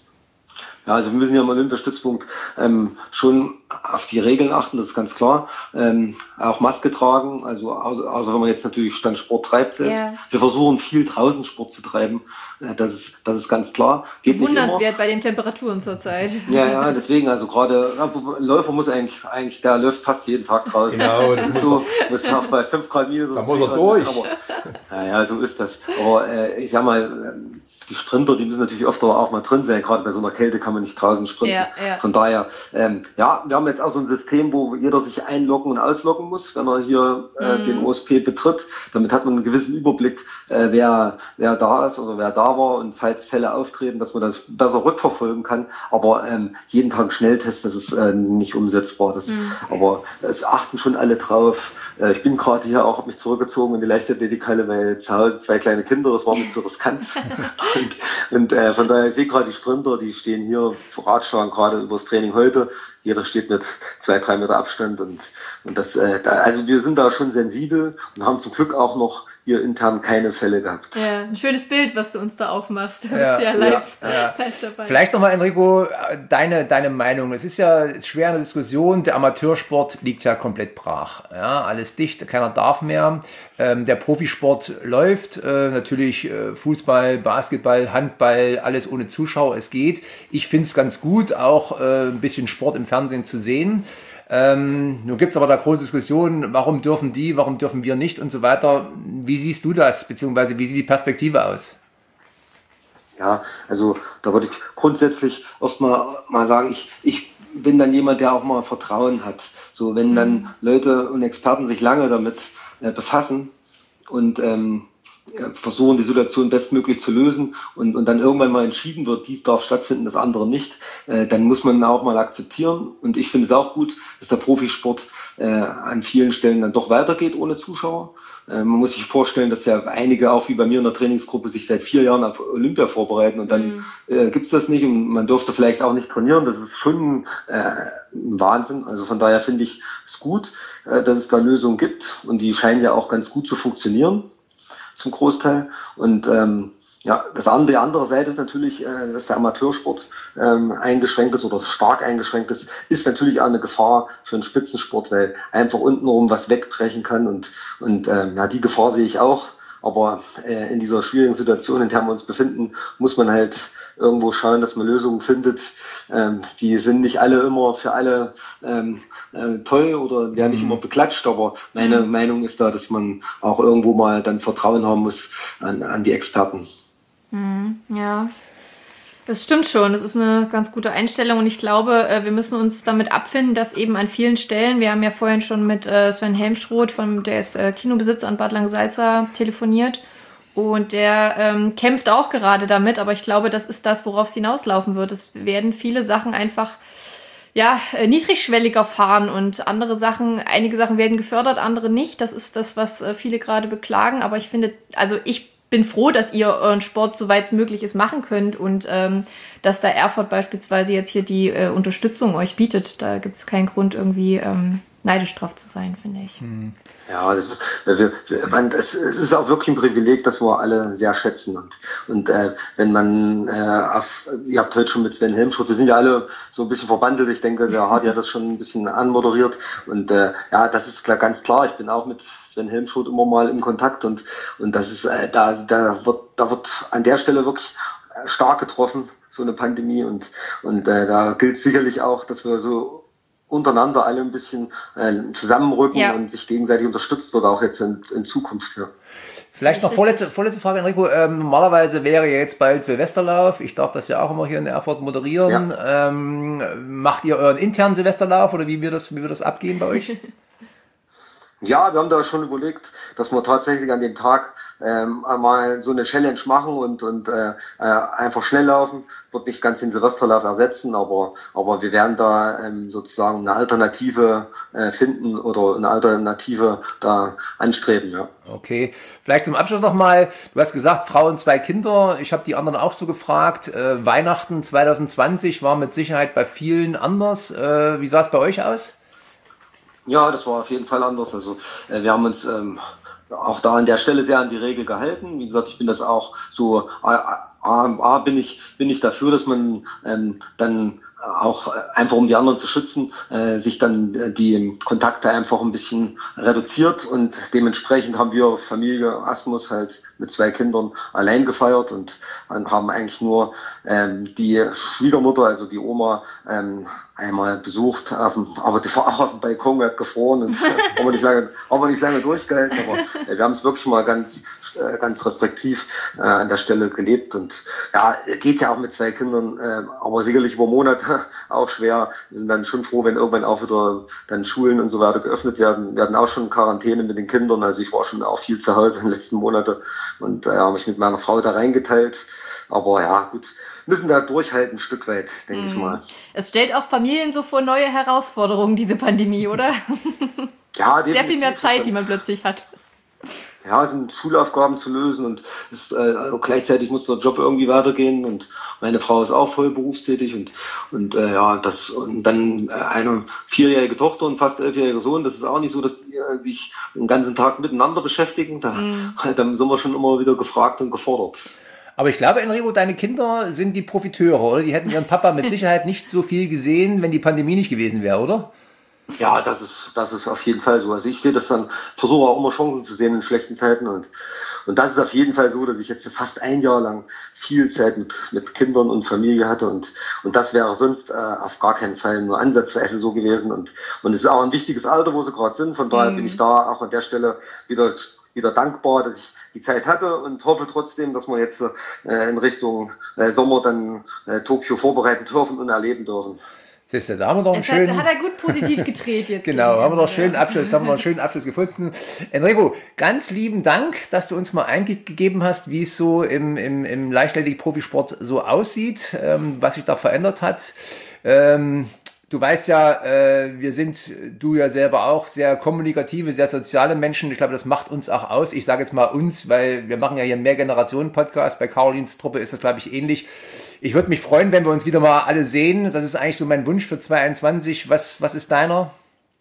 Ja, also wir müssen ja im Olympiastützpunkt ähm, schon auf die Regeln achten, das ist ganz klar. Ähm, auch Maske tragen, also außer, außer wenn man jetzt natürlich dann Sport treibt selbst. Yeah. Wir versuchen viel draußen Sport zu treiben, äh, das ist das ist ganz klar. Geht Bewundernswert bei den Temperaturen zurzeit. Ja, ja, deswegen, also gerade ja, Läufer muss eigentlich, eigentlich, der läuft fast jeden Tag draußen. Genau, das muss so, muss auch bei fünf Grad minus. Da muss er durch. Aber, ja, ja, so ist das. Aber äh, ich sag mal, die Sprinter, die müssen natürlich öfter auch mal drin sein, gerade bei so einer Kälte kann man nicht draußen sprinten. Ja, ja. Von daher, ähm, ja, wir haben jetzt auch so ein System, wo jeder sich einloggen und ausloggen muss, wenn er hier äh, mhm. den O S P betritt. Damit hat man einen gewissen Überblick, äh, wer, wer da ist oder wer da war, und falls Fälle auftreten, dass man das besser rückverfolgen kann. Aber ähm, jeden Tag Schnelltest, das ist äh, nicht umsetzbar. Das, mhm. Aber es achten schon alle drauf. Äh, ich bin gerade hier auch, habe mich zurückgezogen in die Leichtathletikhalle, weil zu Hause zwei kleine Kinder, das war mir zu riskant. Und, und äh, von daher, ich sehe gerade die Sprinter, die stehen hier, Radschlagen gerade über das Training heute. Jeder steht mit zwei, drei Meter Abstand, und, und das, äh, da, also wir sind da schon sensibel und haben zum Glück auch noch hier intern keine Fälle gehabt. Ja, ein schönes Bild, was du uns da aufmachst. Du ja, bist ja live, ja, ja. live dabei. Vielleicht nochmal, Enrico, deine, deine Meinung. Es ist ja ist schwer eine Diskussion. Der Amateursport liegt ja komplett brach. Ja, alles dicht, keiner darf mehr. Ähm, der Profisport läuft. Äh, natürlich äh, Fußball, Basketball, Handball, alles ohne Zuschauer. Es geht. Ich finde es ganz gut, auch äh, ein bisschen Sport im Fernsehen zu sehen. Ähm, nun gibt es aber da große Diskussionen, warum dürfen die, warum dürfen wir nicht und so weiter. Wie siehst du das, beziehungsweise wie sieht die Perspektive aus? Ja, also da würde ich grundsätzlich erstmal mal sagen, ich, ich bin dann jemand, der auch mal Vertrauen hat. So, wenn dann Leute und Experten sich lange damit äh, befassen und ähm, versuchen, die Situation bestmöglich zu lösen und, und dann irgendwann mal entschieden wird, dies darf stattfinden, das andere nicht, äh, dann muss man auch mal akzeptieren. Und ich finde es auch gut, dass der Profisport äh, an vielen Stellen dann doch weitergeht ohne Zuschauer. Äh, man muss sich vorstellen, dass ja einige, auch wie bei mir in der Trainingsgruppe, sich seit vier Jahren auf Olympia vorbereiten und dann mhm. äh, gibt's das nicht und man dürfte vielleicht auch nicht trainieren. Das ist schon äh, ein Wahnsinn. Also von daher finde ich es gut, äh, dass es da Lösungen gibt und die scheinen ja auch ganz gut zu funktionieren. Zum Großteil. Und ähm, ja, das andere, die andere Seite ist natürlich, äh, dass der Amateursport ähm, eingeschränkt ist oder stark eingeschränkt ist, ist natürlich auch eine Gefahr für den Spitzensport, weil einfach untenrum was wegbrechen kann und, und ähm, ja, die Gefahr sehe ich auch. Aber äh, in dieser schwierigen Situation, in der wir uns befinden, muss man halt irgendwo schauen, dass man Lösungen findet. Ähm, die sind nicht alle immer für alle ähm, äh, toll oder werden nicht immer beklatscht, aber meine Meinung ist da, dass man auch irgendwo mal dann Vertrauen haben muss an, an die Experten. Mhm, ja. Das stimmt schon, das ist eine ganz gute Einstellung und ich glaube, wir müssen uns damit abfinden, dass eben an vielen Stellen, wir haben ja vorhin schon mit Sven Helmschroth, von, der ist Kinobesitzer in Bad Langensalza, telefoniert und der ähm, kämpft auch gerade damit, aber ich glaube, das ist das, worauf es hinauslaufen wird. Es werden viele Sachen einfach ja, niedrigschwelliger fahren und andere Sachen, einige Sachen werden gefördert, andere nicht. Das ist das, was viele gerade beklagen, aber ich finde, also ich bin froh, dass ihr euren Sport, soweit es möglich ist, machen könnt und ähm, dass da Erfurt beispielsweise jetzt hier die äh, Unterstützung euch bietet. Da gibt es keinen Grund, irgendwie ähm, neidisch drauf zu sein, finde ich. Hm. Ja, das ist, wir, man, es, es ist auch wirklich ein Privileg, das wir alle sehr schätzen. Und, und äh, wenn man, äh, auf, ihr habt heute schon mit Sven Helmschroth, wir sind ja alle so ein bisschen verbandelt. Ich denke, der Hardy hat das schon ein bisschen anmoderiert. Und äh, ja, das ist klar, ganz klar. Ich bin auch mit Sven Helmschroth immer mal im Kontakt und und das ist, äh, da, da wird, da wird an der Stelle wirklich stark getroffen, so eine Pandemie. Und und äh, da gilt sicherlich auch, dass wir so untereinander alle ein bisschen äh, zusammenrücken ja. und sich gegenseitig unterstützt wird, auch jetzt in, in Zukunft. Ja. Vielleicht noch vorletzte, vorletzte Frage, Enrico. Ähm, normalerweise wäre jetzt bald Silvesterlauf. Ich darf das ja auch immer hier in Erfurt moderieren. Ja. Ähm, macht ihr euren internen Silvesterlauf oder wie wird das, wie wird das abgehen bei euch? Ja, wir haben da schon überlegt, dass wir tatsächlich an dem Tag ähm, einmal so eine Challenge machen und und äh, einfach schnell laufen. Wird nicht ganz den Silvesterlauf ersetzen, aber aber wir werden da ähm, sozusagen eine Alternative äh, finden oder eine Alternative da anstreben. Ja. Okay, vielleicht zum Abschluss nochmal. Du hast gesagt, Frau und zwei Kinder. Ich habe die anderen auch so gefragt. Äh, Weihnachten zwanzig zwanzig war mit Sicherheit bei vielen anders. Äh, wie sah es bei euch aus? Ja, das war auf jeden Fall anders. Also äh, wir haben uns ähm, auch da an der Stelle sehr an die Regel gehalten. Wie gesagt, ich bin das auch so, A, A, A bin ich bin ich dafür, dass man ähm, dann auch einfach um die anderen zu schützen, äh, sich dann die Kontakte einfach ein bisschen reduziert und dementsprechend haben wir Familie Asmus halt mit zwei Kindern allein gefeiert und haben eigentlich nur ähm, die Schwiegermutter, also die Oma, ähm, einmal besucht, auf dem, aber die war auch auf dem Balkon, hat gefroren und haben wir nicht lange, haben wir nicht lange durchgehalten, aber äh, wir haben es wirklich mal ganz, äh, ganz restriktiv äh, an der Stelle gelebt und ja, geht ja auch mit zwei Kindern, äh, aber sicherlich über Monate auch schwer. Wir sind dann schon froh, wenn irgendwann auch wieder dann Schulen und so weiter geöffnet werden. Wir hatten auch schon Quarantäne mit den Kindern, also ich war schon auch viel zu Hause in den letzten Monaten und äh, habe mich mit meiner Frau da reingeteilt. Aber ja, gut, müssen da durchhalten, ein Stück weit, denke mm. ich mal. Es stellt auch Familien so vor neue Herausforderungen, diese Pandemie, oder? Ja, sehr viel mehr Zeit, die man plötzlich hat. Ja, es sind Schulaufgaben zu lösen und es, äh, gleichzeitig muss der Job irgendwie weitergehen und meine Frau ist auch voll berufstätig und und äh, ja, das und dann eine vierjährige Tochter und fast elfjähriger Sohn, das ist auch nicht so, dass die äh, sich den ganzen Tag miteinander beschäftigen. Da, mm. dann sind wir schon immer wieder gefragt und gefordert. Aber ich glaube, Enrico, deine Kinder sind die Profiteure, oder? Die hätten ihren Papa mit Sicherheit nicht so viel gesehen, wenn die Pandemie nicht gewesen wäre, oder? Ja, das ist, das ist auf jeden Fall so. Also ich sehe das dann, versuche auch immer Chancen zu sehen in schlechten Zeiten und, und das ist auf jeden Fall so, dass ich jetzt fast ein Jahr lang viel Zeit mit, mit Kindern und Familie hatte und, und das wäre sonst äh, auf gar keinen Fall nur ansatzweise so gewesen und, und es ist auch ein wichtiges Alter, wo sie gerade sind. Von daher mhm. bin ich da auch an der Stelle wieder, wieder dankbar, dass ich die Zeit hatte und hoffe trotzdem, dass wir jetzt äh, in Richtung äh, Sommer dann äh, Tokio vorbereiten dürfen und erleben dürfen. Siehst du, da haben wir doch einen das schönen... Hat, hat er gut positiv gedreht jetzt. Genau, haben wir doch einen schönen Abschluss, haben wir einen schönen Abschluss gefunden. Enrico, ganz lieben Dank, dass du uns mal Einblick gegeben hast, wie es so im, im, im Leichtathletik-Profisport so aussieht, ähm, was sich da verändert hat. Ähm, Du weißt ja, äh, wir sind, du ja selber auch, sehr kommunikative, sehr soziale Menschen. Ich glaube, das macht uns auch aus. Ich sage jetzt mal uns, weil wir machen ja hier einen Mehrgenerationen-Podcast. Bei Carolins Truppe ist das, glaube ich, ähnlich. Ich würde mich freuen, wenn wir uns wieder mal alle sehen. Das ist eigentlich so mein Wunsch für zwanzig einundzwanzig. Was, was ist deiner?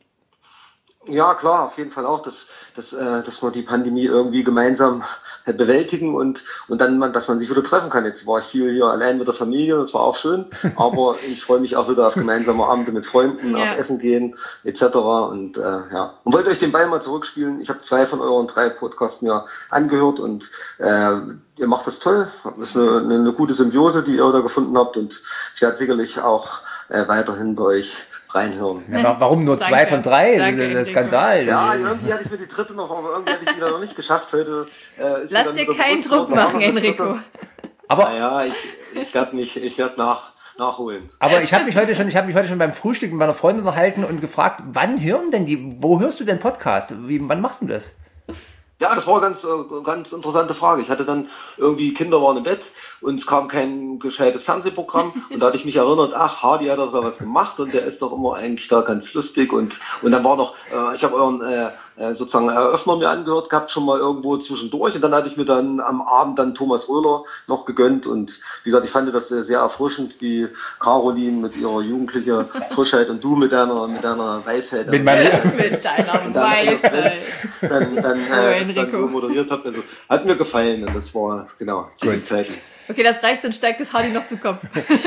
Ja, klar, auf jeden Fall auch, dass, dass, äh, dass wir die Pandemie irgendwie gemeinsam äh, bewältigen und, und dann, man, dass man sich wieder treffen kann. Jetzt war ich viel hier allein mit der Familie, das war auch schön, aber ich freue mich auch wieder auf gemeinsame Abende mit Freunden, ja. auf Essen gehen et cetera. Und äh, ja, und wollte euch den Ball mal zurückspielen. Ich habe zwei von euren drei Podcasts mir angehört und äh, ihr macht das toll. Das ist eine, eine, eine gute Symbiose, die ihr da gefunden habt und ich werde sicherlich auch äh, weiterhin bei euch reinhören. Ja, warum nur zwei von drei? Danke, das ist ein Skandal. Ja, irgendwie hatte ich mir die dritte noch, aber irgendwie hatte ich die da noch nicht geschafft. Heute äh, ist Lass dir keinen Druck machen, Enrico. Aber naja, ich, ich werde mich, ich werde nach, nachholen. Aber ich habe mich heute schon, ich habe mich heute schon beim Frühstück mit meiner Freundin unterhalten und gefragt, wann hören denn die, wo hörst du denn Podcast? Wie, wann machst du das? Ja, das war eine ganz, ganz interessante Frage. Ich hatte dann irgendwie, Kinder waren im Bett und es kam kein gescheites Fernsehprogramm und da hatte ich mich erinnert, ach, Hardy hat da so was gemacht und der ist doch immer eigentlich da ganz lustig und, und dann war noch, äh, ich habe euren äh, sozusagen Eröffner mir angehört gehabt, schon mal irgendwo zwischendurch und dann hatte ich mir dann am Abend dann Thomas Röhler noch gegönnt und wie gesagt, ich fand das sehr erfrischend, wie Caroline mit ihrer jugendlichen Frischheit und du mit deiner, mit deiner Weisheit. Mit, meiner mit deiner Weisheit. Dann, dann, äh, dann so moderiert habt. Also hat mir gefallen und das war genau zu den Zeiten. Okay, das reicht, dann steigt das Hardy noch zu Kopf.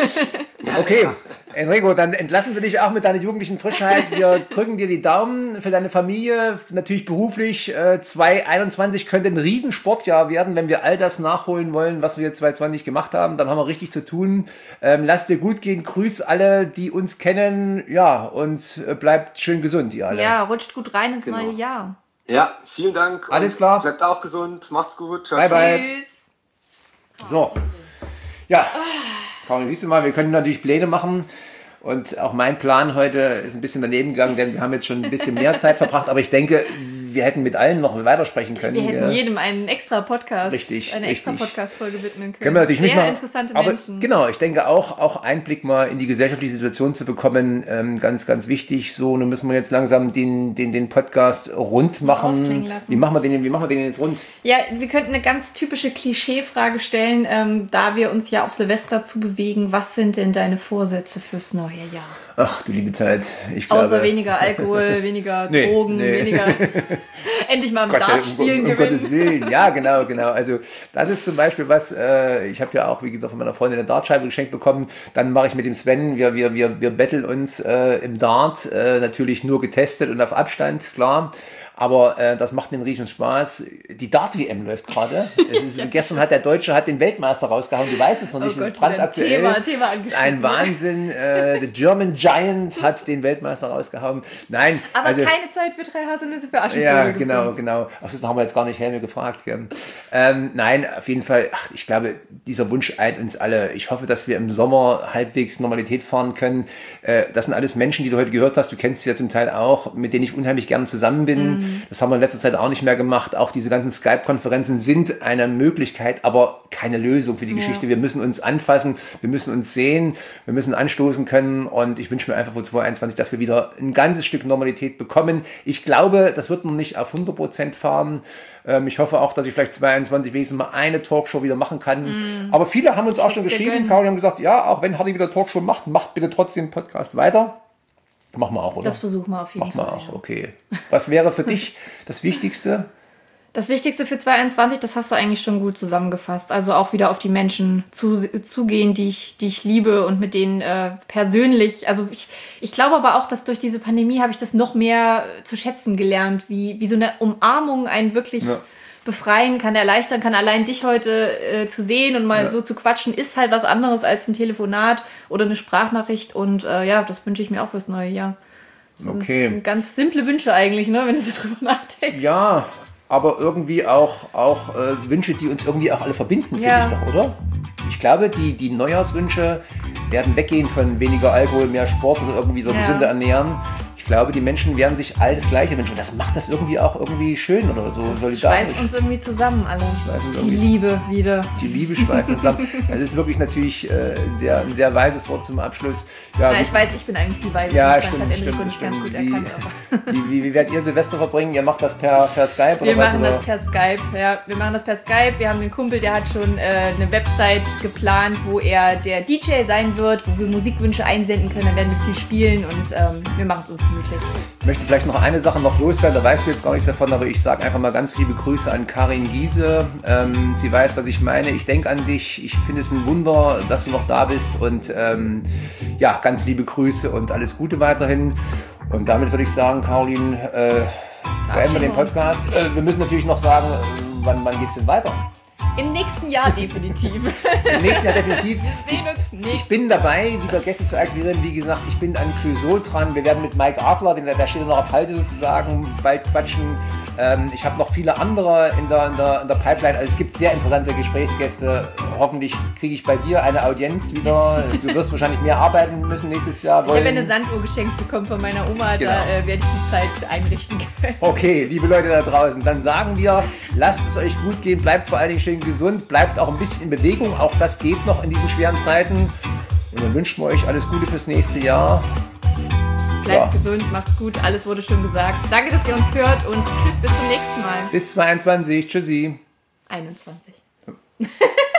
Okay, Enrico, dann entlassen wir dich auch mit deiner jugendlichen Frischheit. Wir drücken dir die Daumen für deine Familie, natürlich beruflich. zwanzig einundzwanzig könnte ein Riesensportjahr werden, wenn wir all das nachholen wollen, was wir jetzt zwanzig zwanzig gemacht haben. Dann haben wir richtig zu tun. Ähm, lass dir gut gehen, grüß alle, die uns kennen. Ja, und bleibt schön gesund, ihr alle. Ja, rutscht gut rein ins genau. neue Jahr. Ja, vielen Dank. Alles klar. Bleibt auch gesund. Macht's gut. Ciao. Bye, bye. Tschüss. So. Ja. Karin, siehst du mal, wir können natürlich Pläne machen. Und auch mein Plan heute ist ein bisschen daneben gegangen, denn wir haben jetzt schon ein bisschen mehr Zeit verbracht. Aber ich denke, wir hätten mit allen noch weitersprechen können. Wir hätten jedem einen extra Podcast, richtig, eine richtig. extra Podcast-Folge widmen können. können wir natürlich Sehr nicht mal, interessante aber Menschen. Genau, ich denke auch, auch Einblick mal in die gesellschaftliche Situation zu bekommen, ähm, ganz, ganz wichtig. So, nun müssen wir jetzt langsam den, den, den Podcast rund machen. Wie machen wir den, wie machen wir den jetzt rund? Ja, wir könnten eine ganz typische Klischeefrage stellen, ähm, da wir uns ja auf Silvester zu bewegen. Was sind denn deine Vorsätze fürs neue Jahr? Ach, du liebe Zeit. Ich glaube, außer weniger Alkohol, weniger nee, Drogen, nee. weniger endlich mal im Dart spielen um, um gewinnen. Gottes Willen, ja, genau, genau. Also das ist zum Beispiel was, äh, ich habe ja auch, wie gesagt, von meiner Freundin eine Dartscheibe geschenkt bekommen. Dann mache ich mit dem Sven, wir, wir, wir, wir betteln uns äh, im Dart, äh, natürlich nur getestet und auf Abstand, klar. Aber äh, das macht mir einen riesen Spaß. Die Dart-W M läuft gerade. ja. Gestern hat der Deutsche hat den Weltmeister rausgehauen. Du weißt es noch nicht, oh das Gott, ist brandaktuell. Thema, Thema das ist ein Wahnsinn. Äh, the German Giant hat den Weltmeister rausgehauen. Nein. Aber also, keine Zeit für drei Haselnüsse für Aschenputtel. Ja, genau, genau. Ach, das haben wir jetzt gar nicht Helme gefragt. Ähm, nein, auf jeden Fall. Ach, ich glaube, dieser Wunsch eint uns alle. Ich hoffe, dass wir im Sommer halbwegs Normalität fahren können. Äh, das sind alles Menschen, die du heute gehört hast. Du kennst sie ja zum Teil auch, mit denen ich unheimlich gerne zusammen bin. Mhm. Das haben wir in letzter Zeit auch nicht mehr gemacht. Auch diese ganzen Skype-Konferenzen sind eine Möglichkeit, aber keine Lösung für die ja. Geschichte. Wir müssen uns anfassen, wir müssen uns sehen, wir müssen anstoßen können und ich wünsche mir einfach für zwanzig einundzwanzig, dass wir wieder ein ganzes Stück Normalität bekommen. Ich glaube, das wird noch nicht auf hundert Prozent fahren. Ähm, ich hoffe auch, dass ich vielleicht zwanzig einundzwanzig wenigstens mal eine Talkshow wieder machen kann. Mm. Aber viele haben uns auch schon geschrieben, Karin, haben gesagt, ja, auch wenn Hardy wieder Talkshow macht, macht bitte trotzdem den Podcast weiter. Machen wir auch, oder? Das versuchen wir auf jeden Machen Fall. Machen wir auch, okay. Was wäre für dich das Wichtigste? Das Wichtigste für zwanzig einundzwanzig, das hast du eigentlich schon gut zusammengefasst. Also auch wieder auf die Menschen zu, zugehen, die ich, die ich liebe und mit denen äh, persönlich. Also ich, ich glaube aber auch, dass durch diese Pandemie habe ich das noch mehr zu schätzen gelernt, wie, wie so eine Umarmung einen wirklich ja. befreien kann, erleichtern kann. Allein dich heute äh, zu sehen und mal ja. so zu quatschen, ist halt was anderes als ein Telefonat oder eine Sprachnachricht. Und äh, ja, das wünsche ich mir auch fürs neue Jahr. Das sind, okay. das sind ganz simple Wünsche eigentlich, ne, wenn du so drüber nachdenkst. Ja, aber irgendwie auch, auch äh, Wünsche, die uns irgendwie auch alle verbinden, ja. finde ich doch, oder? Ich glaube, die, die Neujahrswünsche werden weggehen von weniger Alkohol, mehr Sport oder irgendwie so Ja. gesünder ernähren. Ich glaube, die Menschen werden sich all das Gleiche wünschen. Und das macht das irgendwie auch irgendwie schön oder so Das solidarisch. schweißt uns irgendwie zusammen alle. Schweißt uns Die irgendwie- Liebe wieder. Die Liebe schweißt uns zusammen. Das ist wirklich natürlich äh, ein, sehr, ein sehr weises Wort zum Abschluss. Ja, Ja, wie- ich weiß, ich bin eigentlich die Weise. Ja, das stimmt, hat stimmt, Enrico nicht ganz stimmt. gut Wie, erkannt. Aber. wie, wie, wie werdet ihr Silvester verbringen? Ihr macht das per, per Skype oder Wir was? machen oder? das per Skype, ja. Wir machen das per Skype. Wir haben einen Kumpel, der hat schon äh, eine Website geplant, wo er der D J sein wird, wo wir Musikwünsche einsenden können. Dann werden wir viel spielen und ähm, wir machen es uns gemütlich. Ich möchte vielleicht noch eine Sache noch loswerden, da weißt du jetzt gar nichts davon, aber ich sage einfach mal ganz liebe Grüße an Karin Giese. Ähm, sie weiß, was ich meine. Ich denke an dich. Ich finde es ein Wunder, dass du noch da bist und ähm, ja, ganz liebe Grüße und alles Gute weiterhin. Und damit würde ich sagen, Caroline, äh, beenden wir den Podcast. Äh, wir müssen natürlich noch sagen, äh, wann, wann geht es denn weiter? Im nächsten Jahr definitiv. Im nächsten Jahr definitiv. Wir sehen uns Ich nicht. bin dabei, wieder Gäste zu akquirieren. Wie gesagt, ich bin an Clouseau dran. Wir werden mit Mike Adler, den, der steht noch auf Halte sozusagen, bald quatschen. Ähm, ich habe noch viele andere in der, in, der, in der Pipeline. Also es gibt sehr interessante Gesprächsgäste. Hoffentlich kriege ich bei dir eine Audienz wieder. Du wirst wahrscheinlich mehr arbeiten müssen nächstes Jahr. Ich habe wollen. eine Sanduhr geschenkt bekommen von meiner Oma. Genau. Da äh, werde ich die Zeit einrichten können. Okay, liebe Leute da draußen, dann sagen wir, lasst es euch gut gehen, bleibt vor allen Dingen schön gesund, bleibt auch ein bisschen in Bewegung, auch das geht noch in diesen schweren Zeiten. Und dann wünschen wir euch alles Gute fürs nächste Jahr. Bleibt Ja. gesund, macht's gut, alles wurde schon gesagt. Danke, dass ihr uns hört und tschüss, bis zum nächsten Mal. Bis zweiundzwanzig, tschüssi. einundzwanzig.